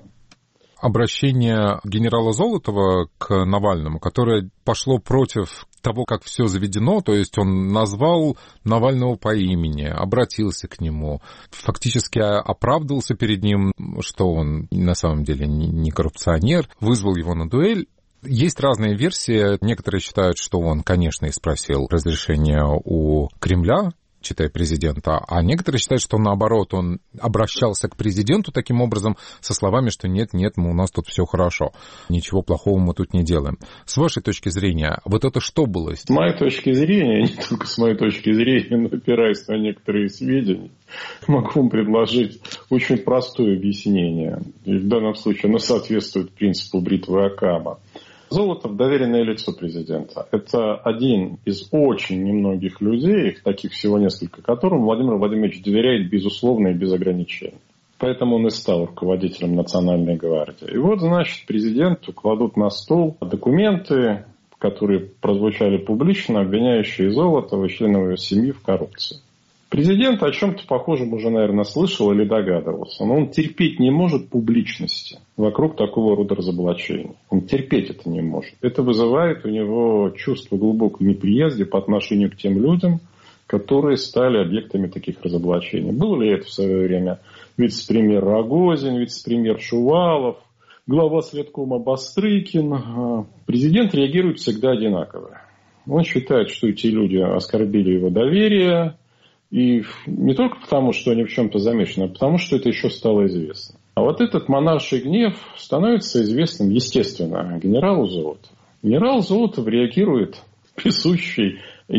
Speaker 20: Обращение генерала Золотова к Навальному, которое пошло против того, как все заведено, то есть он назвал Навального по имени, обратился к нему, фактически оправдывался перед ним, что он на самом деле не коррупционер, вызвал его на дуэль. Есть разные версии. Некоторые считают, что он, конечно, и спросил разрешения у Кремля, читая президента, а некоторые считают, что наоборот, он обращался к президенту таким образом со словами, что нет, нет, мы, у нас тут все хорошо, ничего плохого мы тут не делаем. С вашей точки зрения, вот это что было?
Speaker 19: С моей точки зрения, не только с моей точки зрения, но опираясь на некоторые сведения, могу вам предложить очень простое объяснение. И в данном случае оно соответствует принципу бритвы Окама. Золотов – доверенное лицо президента. Это один из очень немногих людей, таких всего несколько, которым Владимир Владимирович доверяет безусловно и без ограничений. Поэтому он и стал руководителем Национальной гвардии. И вот, значит, президенту кладут на стол документы, которые прозвучали публично, обвиняющие Золотова и членов его семьи в коррупции. Президент о чем-то похожем уже, наверное, слышал или догадывался, но он терпеть не может публичности вокруг такого рода разоблачений. Он терпеть это не может. Это вызывает у него чувство глубокой неприязни по отношению к тем людям, которые стали объектами таких разоблачений. Был ли это в свое время вице-премьер Рогозин, вице-премьер Шувалов, глава Следкома Бастрыкин? Президент реагирует всегда одинаково. Он считает, что эти люди оскорбили его доверие, и не только потому, что они в чем-то замешаны, а потому, что это еще стало известно. А вот этот монарший гнев становится известным, естественно, генералу Золотову. Генерал Золотов реагирует присущей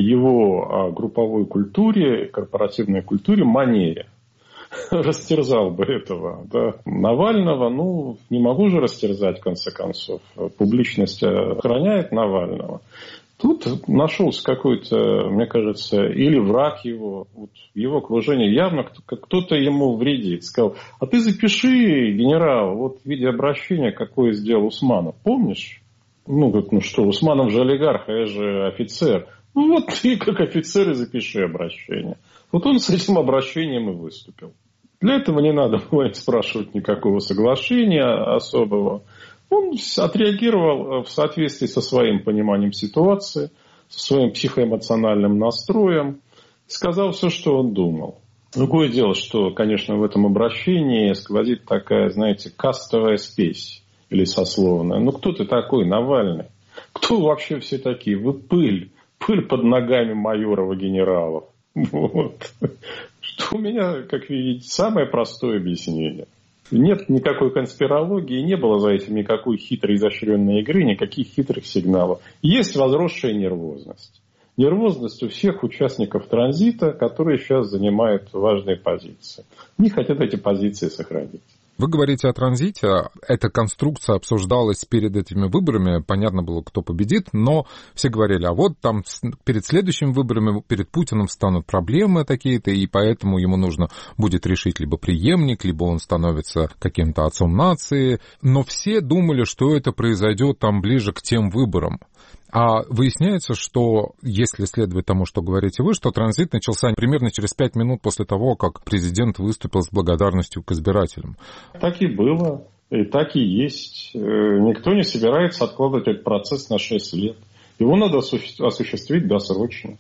Speaker 19: его групповой культуре, корпоративной культуре манере. Растерзал бы этого, да. Навального, ну, не могу же растерзать, в конце концов. Публичность охраняет Навального. Тут нашелся какой-то, мне кажется, или враг его, вот в его окружении явно кто-то ему вредит. Сказал: а ты запиши, генерал, вот в виде обращения, какое сделал Усманов. Помнишь? Ну, говорит, ну что, Усманов же олигарх, а я же офицер. Ну вот ты как офицер и запиши обращение. Вот он с этим обращением и выступил. Для этого не надо было спрашивать никакого соглашения особого. Он отреагировал в соответствии со своим пониманием ситуации, со своим психоэмоциональным настроем, сказал все, что он думал. Другое дело, что, конечно, в этом обращении сквозит такая, знаете, кастовая спесь или сословная. Ну, кто ты такой, Навальный? Кто вообще все такие? Вы пыль, пыль под ногами майоров и генералов. Вот. Что у меня, как видите, самое простое объяснение. Нет никакой конспирологии, не было за этим никакой хитрой изощренной игры, никаких хитрых сигналов. Есть возросшая нервозность. Нервозность у всех участников транзита, которые сейчас занимают важные позиции. Они хотят эти позиции сохранить.
Speaker 20: Вы говорите о транзите. Эта конструкция обсуждалась перед этими выборами. Понятно было, кто победит, но все говорили, а вот там перед следующими выборами, перед Путиным станут проблемы такие-то, и поэтому ему нужно будет решить либо преемник, либо он становится каким-то отцом нации. Но все думали, что это произойдет там ближе к тем выборам. А выясняется, что, если следовать тому, что говорите вы, что транзит начался примерно через пять минут после того, как президент выступил с благодарностью к избирателям.
Speaker 19: Так и было, и так и есть. Никто не собирается откладывать этот процесс на шесть лет. Его надо осуществить досрочно.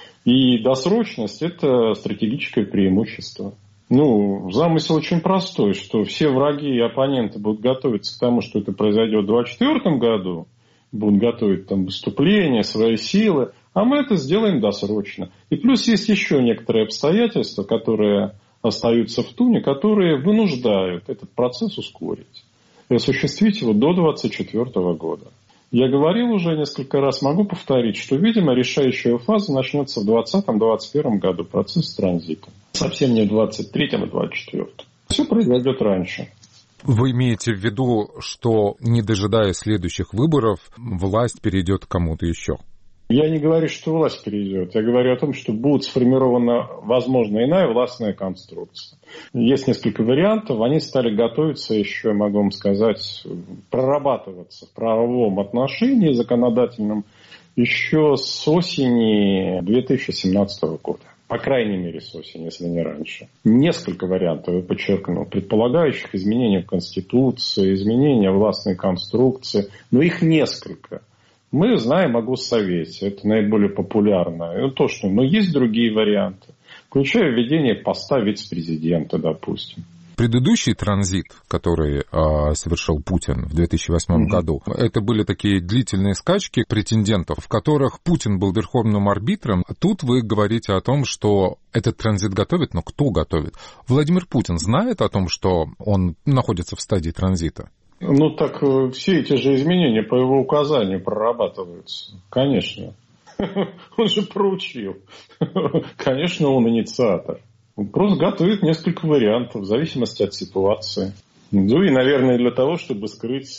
Speaker 19: И досрочность – это стратегическое преимущество. Ну, замысел очень простой, что все враги и оппоненты будут готовиться к тому, что это произойдет в двадцать четвёртом году, будут готовить там выступления, свои силы, а мы это сделаем досрочно. И плюс есть еще некоторые обстоятельства, которые остаются в Туне, которые вынуждают этот процесс ускорить и осуществить его до двадцать четвёртого года. Я говорил уже несколько раз, могу повторить, что, видимо, решающая фаза начнется в двадцатом — двадцать первом году, процесс транзита. Совсем не в двадцать третьем и двадцать четвёртом. Все произойдет раньше.
Speaker 20: Вы имеете в виду, что, не дожидаясь следующих выборов, власть перейдет к кому-то еще?
Speaker 19: Я не говорю, что власть перейдет. Я говорю о том, что будет сформирована, возможно, иная властная конструкция. Есть несколько вариантов. Они стали готовиться еще, могу вам сказать, прорабатываться в правовом отношении законодательном еще с осени две тысячи семнадцатого года. По крайней мере, с осени, если не раньше. Несколько вариантов, я подчеркну, предполагающих изменения в Конституции, изменения властной конструкции. Но их несколько. Мы знаем о Госсовете, это наиболее популярно. То, что, но есть другие варианты, включая введение поста вице-президента, допустим.
Speaker 20: Предыдущий транзит, который э, совершил Путин в две тысячи восьмом mm-hmm. году, это были такие длительные скачки претендентов, в которых Путин был верховным арбитром. Тут вы говорите о том, что этот транзит готовит, но кто готовит? Владимир Путин знает о том, что он находится в стадии транзита?
Speaker 19: Ну, так все эти же изменения по его указанию прорабатываются. Конечно. Он же поручил. Конечно, он инициатор. Он просто готовит несколько вариантов в зависимости от ситуации. Ну и, наверное, для того, чтобы скрыть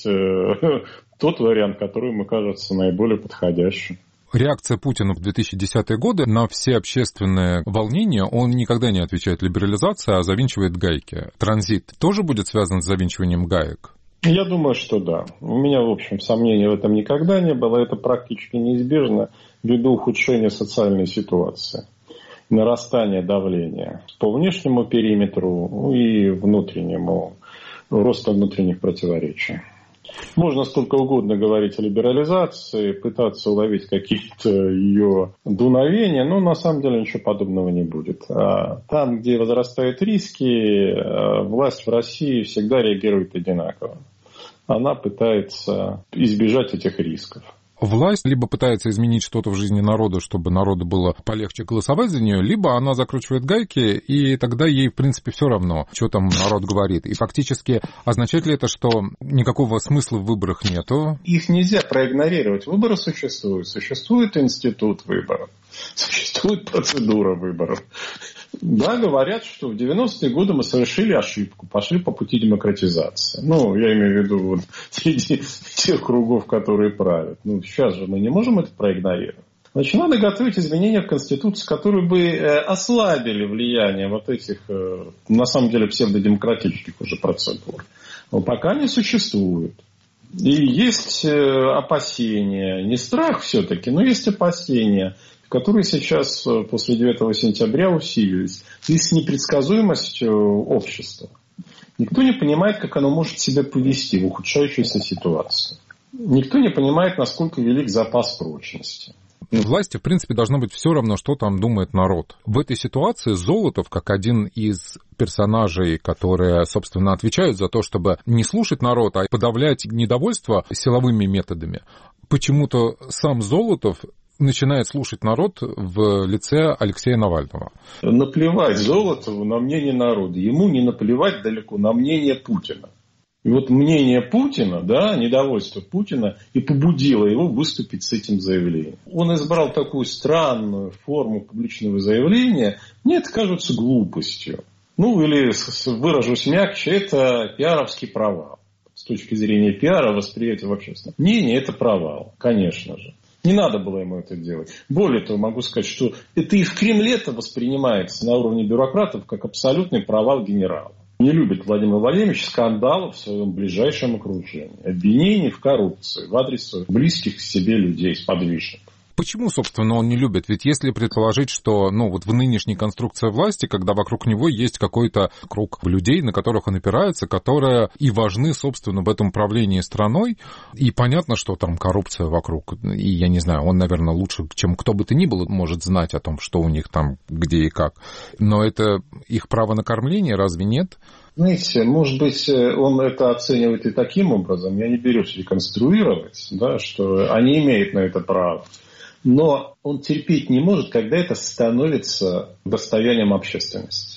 Speaker 19: тот вариант, который ему кажется наиболее подходящим.
Speaker 20: Реакция Путина в две тысячи десятые годы на все общественные волнения, он никогда не отвечает либерализации, а завинчивает гайки. Транзит тоже будет связан с завинчиванием гаек?
Speaker 19: Я думаю, что да. У меня, в общем, сомнений в этом никогда не было. Это практически неизбежно ввиду ухудшения социальной ситуации, нарастания давления по внешнему периметру и внутреннему, роста внутренних противоречий. Можно сколько угодно говорить о либерализации, пытаться уловить какие-то ее дуновения, но на самом деле ничего подобного не будет. А там, где возрастают риски, власть в России всегда реагирует одинаково. Она пытается избежать этих рисков.
Speaker 20: Власть либо пытается изменить что-то в жизни народа, чтобы народу было полегче голосовать за нее, либо она закручивает гайки, и тогда ей, в принципе, все равно, что там народ говорит. И фактически означает ли это, что никакого смысла в выборах нету?
Speaker 19: Их нельзя проигнорировать. Выборы существуют. Существует институт выборов. Существует процедура выборов. Да, говорят, что в девяностые годы мы совершили ошибку, пошли по пути демократизации. Ну, я имею в виду вот среди тех кругов, которые правят. Ну, сейчас же мы не можем это проигнорировать. Значит, надо готовить изменения в Конституции, которые бы ослабили влияние вот этих, на самом деле, псевдодемократических уже процедур. Но пока не существует. И есть опасения, не страх все-таки, но есть опасения, которые сейчас после девятого сентября усилились, и с непредсказуемостью общества. Никто не понимает, как оно может себя повести в ухудшающейся ситуации. Никто не понимает, насколько велик запас прочности.
Speaker 20: Власти, в принципе, должно быть все равно, что там думает народ. В этой ситуации Золотов, как один из персонажей, которые, собственно, отвечают за то, чтобы не слушать народ, а подавлять недовольство силовыми методами, почему-то сам Золотов начинает слушать народ в лице Алексея Навального.
Speaker 19: Наплевать Золотову на мнение народа. Ему не наплевать далеко на мнение Путина. И вот мнение Путина, да, недовольство Путина и побудило его выступить с этим заявлением. Он избрал такую странную форму публичного заявления. Мне это кажется глупостью. Ну, или, выражусь мягче, это пиаровский провал. С точки зрения пиара, восприятия в общественном мнении, это провал, конечно же. Не надо было ему это делать. Более того, могу сказать, что это и в Кремле-то воспринимается на уровне бюрократов как абсолютный провал генерала. Не любит Владимир Владимирович скандалов в своем ближайшем окружении, обвинений в коррупции в адрес близких к себе людей, сподвижников.
Speaker 20: Почему, собственно, он не любит? Ведь если предположить, что ну, вот в нынешней конструкции власти, когда вокруг него есть какой-то круг людей, на которых он опирается, которые и важны, собственно, в этом управлении страной, и понятно, что там коррупция вокруг, и я не знаю, он, наверное, лучше, чем кто бы то ни было, может знать о том, что у них там, где и как. Но это их право на кормление, разве нет?
Speaker 19: Знаете, может быть, он это оценивает и таким образом, я не берусь реконструировать, да, что они имеют на это право. Но он терпеть не может, когда это становится достоянием общественности.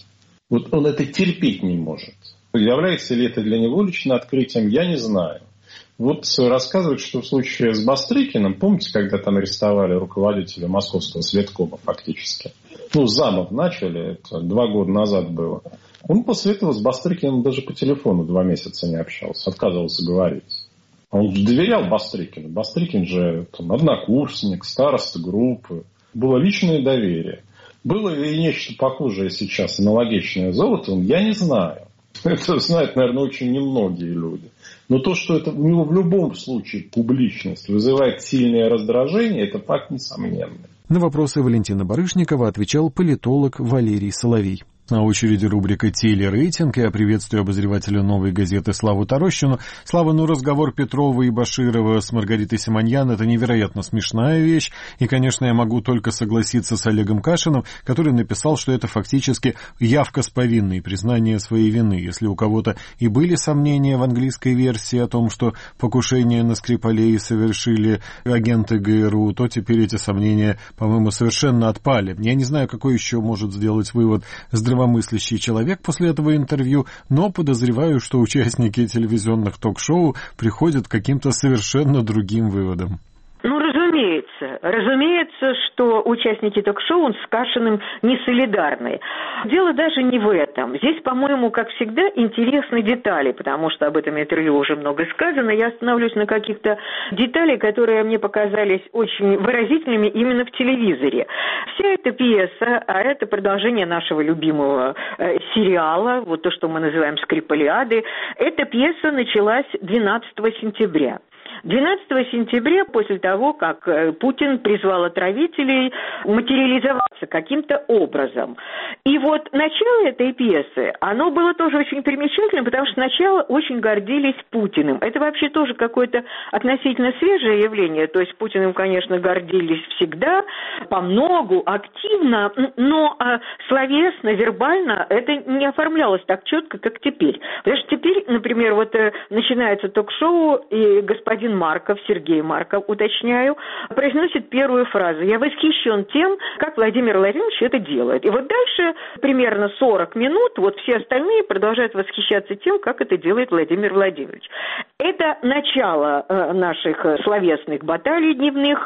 Speaker 19: Вот он это терпеть не может. Является ли это для него лично открытием, я не знаю. Вот рассказывают, что в случае с Бастрыкиным, помните, когда там арестовали руководителя московского Светкома фактически? Ну, замов начали, это два года назад было. Он после этого с Бастрыкиным даже по телефону два месяца не общался, отказывался говорить. Он доверял Бастрыкину. Бастрыкин же там, однокурсник, староста группы. Было личное доверие. Было ли нечто похожее сейчас, аналогичное Золотовым, я не знаю. Это знают, наверное, очень немногие люди. Но то, что это у него в любом случае публичность вызывает сильное раздражение, это факт несомненный.
Speaker 1: На вопросы Валентина Барышникова отвечал политолог Валерий Соловей. На очереди рубрика «Телерейтинг», и я приветствую обозревателя «Новой газеты» Славу Тарощину. Слава, ну разговор Петрова и Баширова с Маргаритой Симоньян – это невероятно смешная вещь. И, конечно, я могу только согласиться с Олегом Кашиным, который написал, что это фактически явка с повинной, признание своей вины. Если у кого-то и были сомнения в английской версии о том, что покушение на Скрипалей совершили агенты ГРУ, то теперь эти сомнения, по-моему, совершенно отпали. Я не знаю, какой еще может сделать вывод здравоохранения мыслящий человек после этого интервью, но подозреваю, что участники телевизионных ток-шоу приходят к каким-то совершенно другим выводам.
Speaker 21: Ну, разумеется. Разумеется, что участники ток-шоу с Кашиным не солидарны. Дело даже не в этом. Здесь, по-моему, как всегда, интересны детали, потому что об этом интервью уже много сказано. Я остановлюсь на каких-то деталях, которые мне показались очень выразительными именно в телевизоре. Вся эта пьеса, а это продолжение нашего любимого э, сериала, вот то, что мы называем «Скрипалиады», эта пьеса началась двенадцатого сентября. двенадцатого сентября, после того, как Путин призвал отравителей материализоваться каким-то образом. И вот начало этой пьесы, оно было тоже очень примечательным, потому что сначала очень гордились Путиным. Это вообще тоже какое-то относительно свежее явление. То есть Путиным, конечно, гордились всегда, помногу, активно, но словесно, вербально это не оформлялось так четко, как теперь. Потому что теперь, например, вот начинается ток-шоу, и господин Марков, Сергей Марков, уточняю, произносит первую фразу: «Я восхищен тем, как Владимир Владимирович это делает». И вот дальше примерно сорок минут вот все остальные продолжают восхищаться тем, как это делает Владимир Владимирович. Это начало э, наших словесных баталий дневных.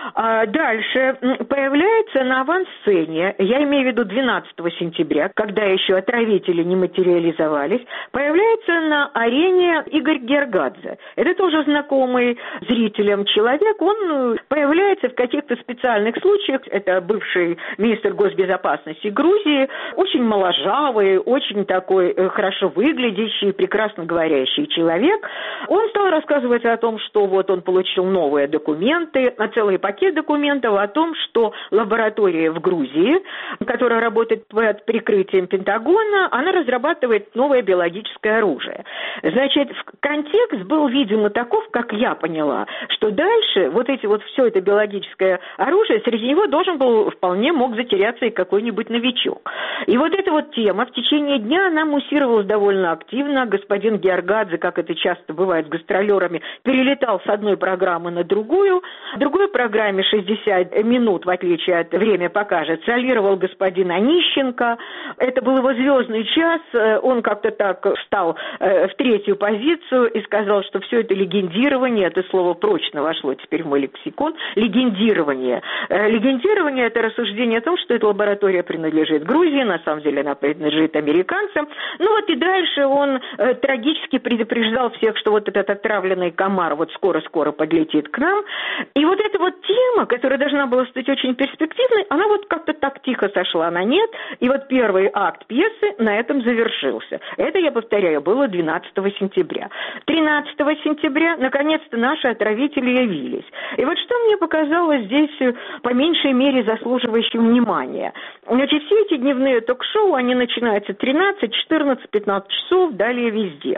Speaker 21: А дальше появляется на авансцене, я имею в виду двенадцатого сентября, когда еще отравители не материализовались, появляется на арене Игорь Гергадзе. Это тоже знакомый зрителям человек. Он появляется в каких-то специальных случаях. Это бывший министр госбезопасности Грузии, очень моложавый, очень такой хорошо выглядящий, прекрасно говорящий человек. Он стал рассказывать о том, что вот он получил новые документы, целый пакет документов о том, что лаборатория в Грузии, которая работает под прикрытием Пентагона, она разрабатывает новое биологическое оружие. Значит, контекст был, видимо, таков, как я поняла, что дальше вот эти вот все это биологическое оружие, среди него должен был, вполне мог затеряться и какой-нибудь новичок. И вот эта вот тема в течение дня, она муссировалась довольно активно. Господин Гергадзе, как это часто бывает с гастролерами, перелетал с одной программы на другую. В другой программе шестьдесят минут, в отличие от «Время покажет», солировал господин Онищенко. Это был его звездный час. Он как-то так встал в третью позицию и сказал, что все это легендирование, это слово прочно вошло теперь в мой лексикон, легендирование. Легендирование – это рассуждение о том, что эта лаборатория принадлежит Грузии, на самом деле она принадлежит американцам. Ну вот и дальше он э, трагически предупреждал всех, что вот этот отравленный комар вот скоро-скоро подлетит к нам. И вот эта вот тема, которая должна была стать очень перспективной, она вот как-то так тихо сошла на нет. И вот первый акт пьесы на этом завершился. Это, я повторяю, было двенадцатого сентября. тринадцатого сентября, наконец-то, наши отравители явились. И вот что мне показалось здесь по меньшей мере заслуживающим внимания. Значит, все эти дневные ток-шоу, они начинаются тринадцать, четырнадцать, пятнадцать часов, далее везде.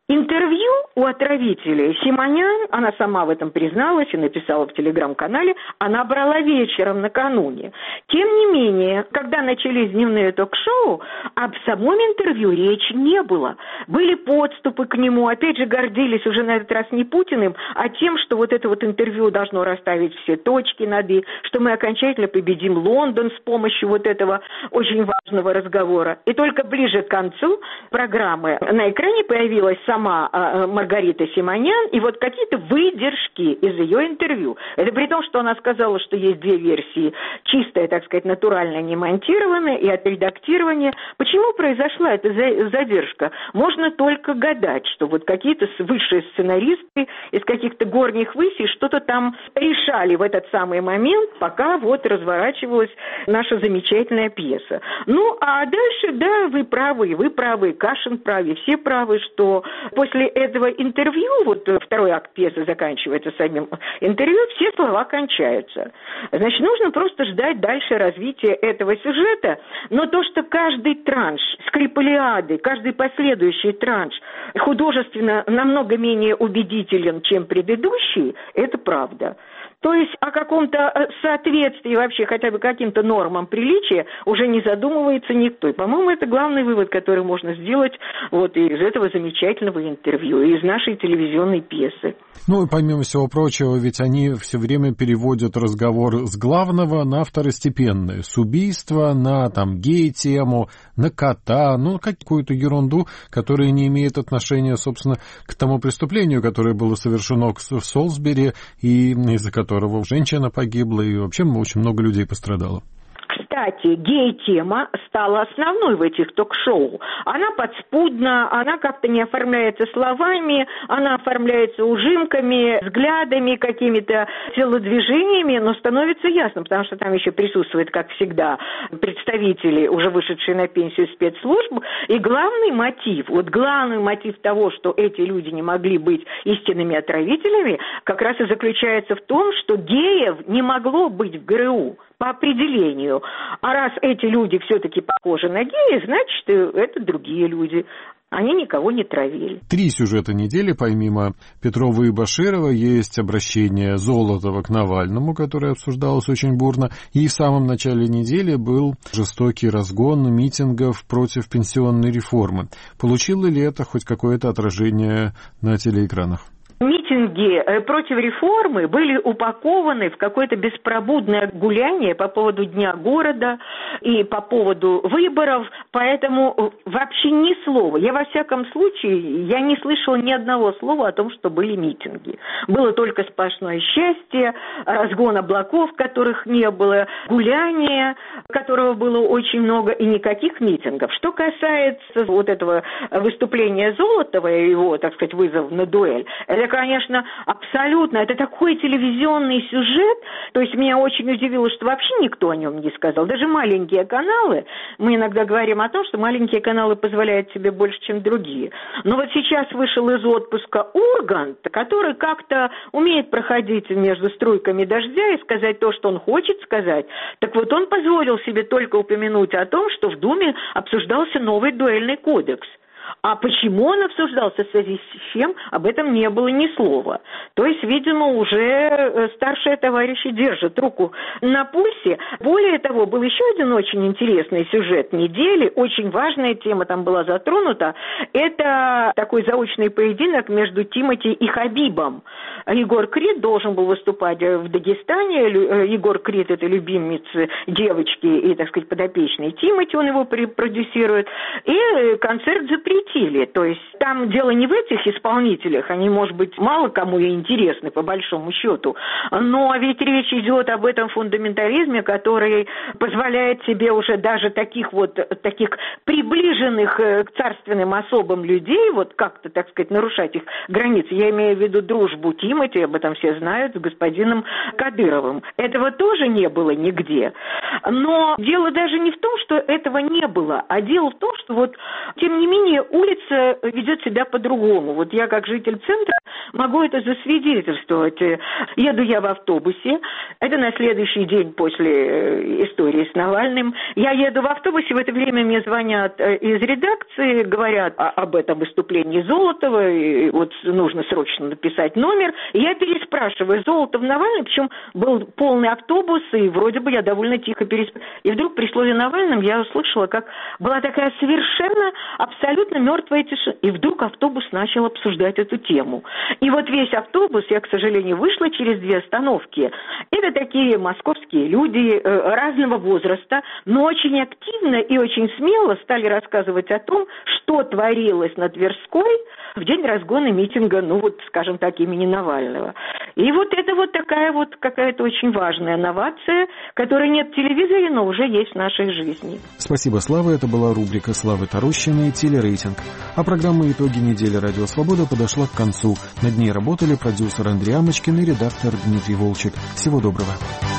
Speaker 21: Интервью у отравителей Симонян, она сама в этом призналась и написала в телеграм-канале, она брала вечером накануне. Тем не менее, когда начались дневные ток-шоу, об самом интервью речи не было. Были подступы к нему, опять же гордились уже на этот раз не Путиным, а тем, что вот это вот интервью должно расставить все точки над «и», что мы окончательно победим Лондон с помощью вот этого очень важного разговора. И только ближе к концу программы на экране появилась сама Маргарита Симонян, и вот какие-то выдержки из ее интервью. Это при том, что она сказала, что есть две версии, чистая, так сказать, натуральная, не монтированная, и отредактирование. Почему произошла эта задержка? Можно только гадать, что вот какие-то высшие сценаристы из каких-то горних высей что-то там решали в этот самый момент, пока вот разворачивалась наша замечательная пьеса. Ну, а дальше, да, вы правы, вы правы, Кашин правы, все правы, что после этого интервью, вот второй акт пьесы заканчивается самим интервью, все слова кончаются. Значит, нужно просто ждать дальше развития этого сюжета, но то, что каждый транш Скрипалиады, каждый последующий транш художественно намного менее убедителен, чем предыдущий, это правда. То есть о каком-то соответствии вообще хотя бы каким-то нормам приличия уже не задумывается никто. И, по-моему, это главный вывод, который можно сделать вот из этого замечательного интервью, из нашей телевизионной пьесы.
Speaker 1: Ну и помимо всего прочего, ведь они все время переводят разговор с главного на второстепенное, с убийства на там гей-тему, на кота, ну какую-то ерунду, которая не имеет отношения, собственно, к тому преступлению, которое было совершено в Солсбери и из-за которого женщина погибла, и вообще очень много людей пострадало.
Speaker 21: Кстати, гей-тема стала основной в этих ток-шоу. Она подспудна, она как-то не оформляется словами, она оформляется ужимками, взглядами, какими-то телодвижениями, но становится ясно, потому что там еще присутствуют, как всегда, представители, уже вышедшие на пенсию спецслужб, и главный мотив, вот главный мотив того, что эти люди не могли быть истинными отравителями, как раз и заключается в том, что геев не могло быть в ГРУ по определению. А раз эти люди все-таки похожи на геев, значит, это другие люди. Они никого не травили.
Speaker 1: Три сюжета недели, помимо Петрова и Баширова, есть обращение Золотова к Навальному, которое обсуждалось очень бурно, и в самом начале недели был жестокий разгон митингов против пенсионной реформы. Получило ли это хоть какое-то отражение на телеэкранах?
Speaker 21: Митинги против реформы были упакованы в какое-то беспробудное гуляние по поводу Дня города и по поводу выборов, поэтому вообще ни слова. Я, во всяком случае, я не слышала ни одного слова о том, что были митинги. Было только сплошное счастье, разгон облаков, которых не было, гуляние, которого было очень много, и никаких митингов. Что касается вот этого выступления Золотова и его, так сказать, вызов на дуэль, это, конечно, абсолютно, это такой телевизионный сюжет, то есть меня очень удивило, что вообще никто о нем не сказал, даже маленькие каналы, мы иногда говорим о том, что маленькие каналы позволяют себе больше, чем другие, но вот сейчас вышел из отпуска Ургант, который как-то умеет проходить между струйками дождя и сказать то, что он хочет сказать, так вот он позволил себе только упомянуть о том, что в Думе обсуждался новый дуэльный кодекс. А почему он обсуждался, в связи с чем, об этом не было ни слова. То есть, видимо, уже старшие товарищи держат руку на пульсе. Более того, был еще один очень интересный сюжет недели, очень важная тема там была затронута. Это такой заочный поединок между Тимати и Хабибом. Егор Крид должен был выступать в Дагестане. Егор Крид – это любимец девочки и, так сказать, подопечный Тимати, он его продюсирует. И концерт запретили. То есть там дело не в этих исполнителях, они, может быть, мало кому и интересны, по большому счету. Но ведь речь идет об этом фундаментализме, который позволяет себе уже даже таких вот, таких приближенных к царственным особам людей, вот как-то, так сказать, нарушать их границы. Я имею в виду дружбу Тимати, об этом все знают, с господином Кадыровым. Этого тоже не было нигде. Но дело даже не в том, что этого не было, а дело в том, что вот, тем не менее, улица ведет себя по-другому. Вот я, как житель центра, могу это засвидетельствовать. Еду я в автобусе, это на следующий день после истории с Навальным. Я еду в автобусе, в это время мне звонят из редакции, говорят об этом выступлении Золотова, и вот нужно срочно написать номер. И я переспрашиваю: Золотов, Навальный, причем был полный автобус, и вроде бы я довольно тихо переспрашиваю. И вдруг при слове Навальном я услышала, как была такая совершенно, абсолютно мертвая тишина. И вдруг автобус начал обсуждать эту тему. И вот весь автобус, я, к сожалению, вышла через две остановки. Это такие московские люди разного возраста, но очень активно и очень смело стали рассказывать о том, что творилось на Тверской в день разгона митинга, ну вот, скажем так, имени Навального. И вот это вот такая вот какая-то очень важная новация, которой нет в телевизоре, но уже есть в нашей жизни.
Speaker 1: Спасибо, Слава. Это была рубрика Славы Тарущиной «Телерейтинг». А программа «Итоги недели Радио Свобода» подошла к концу. Над ней работали продюсер Андрей Амочкин и редактор Дмитрий Волчек. Всего доброго.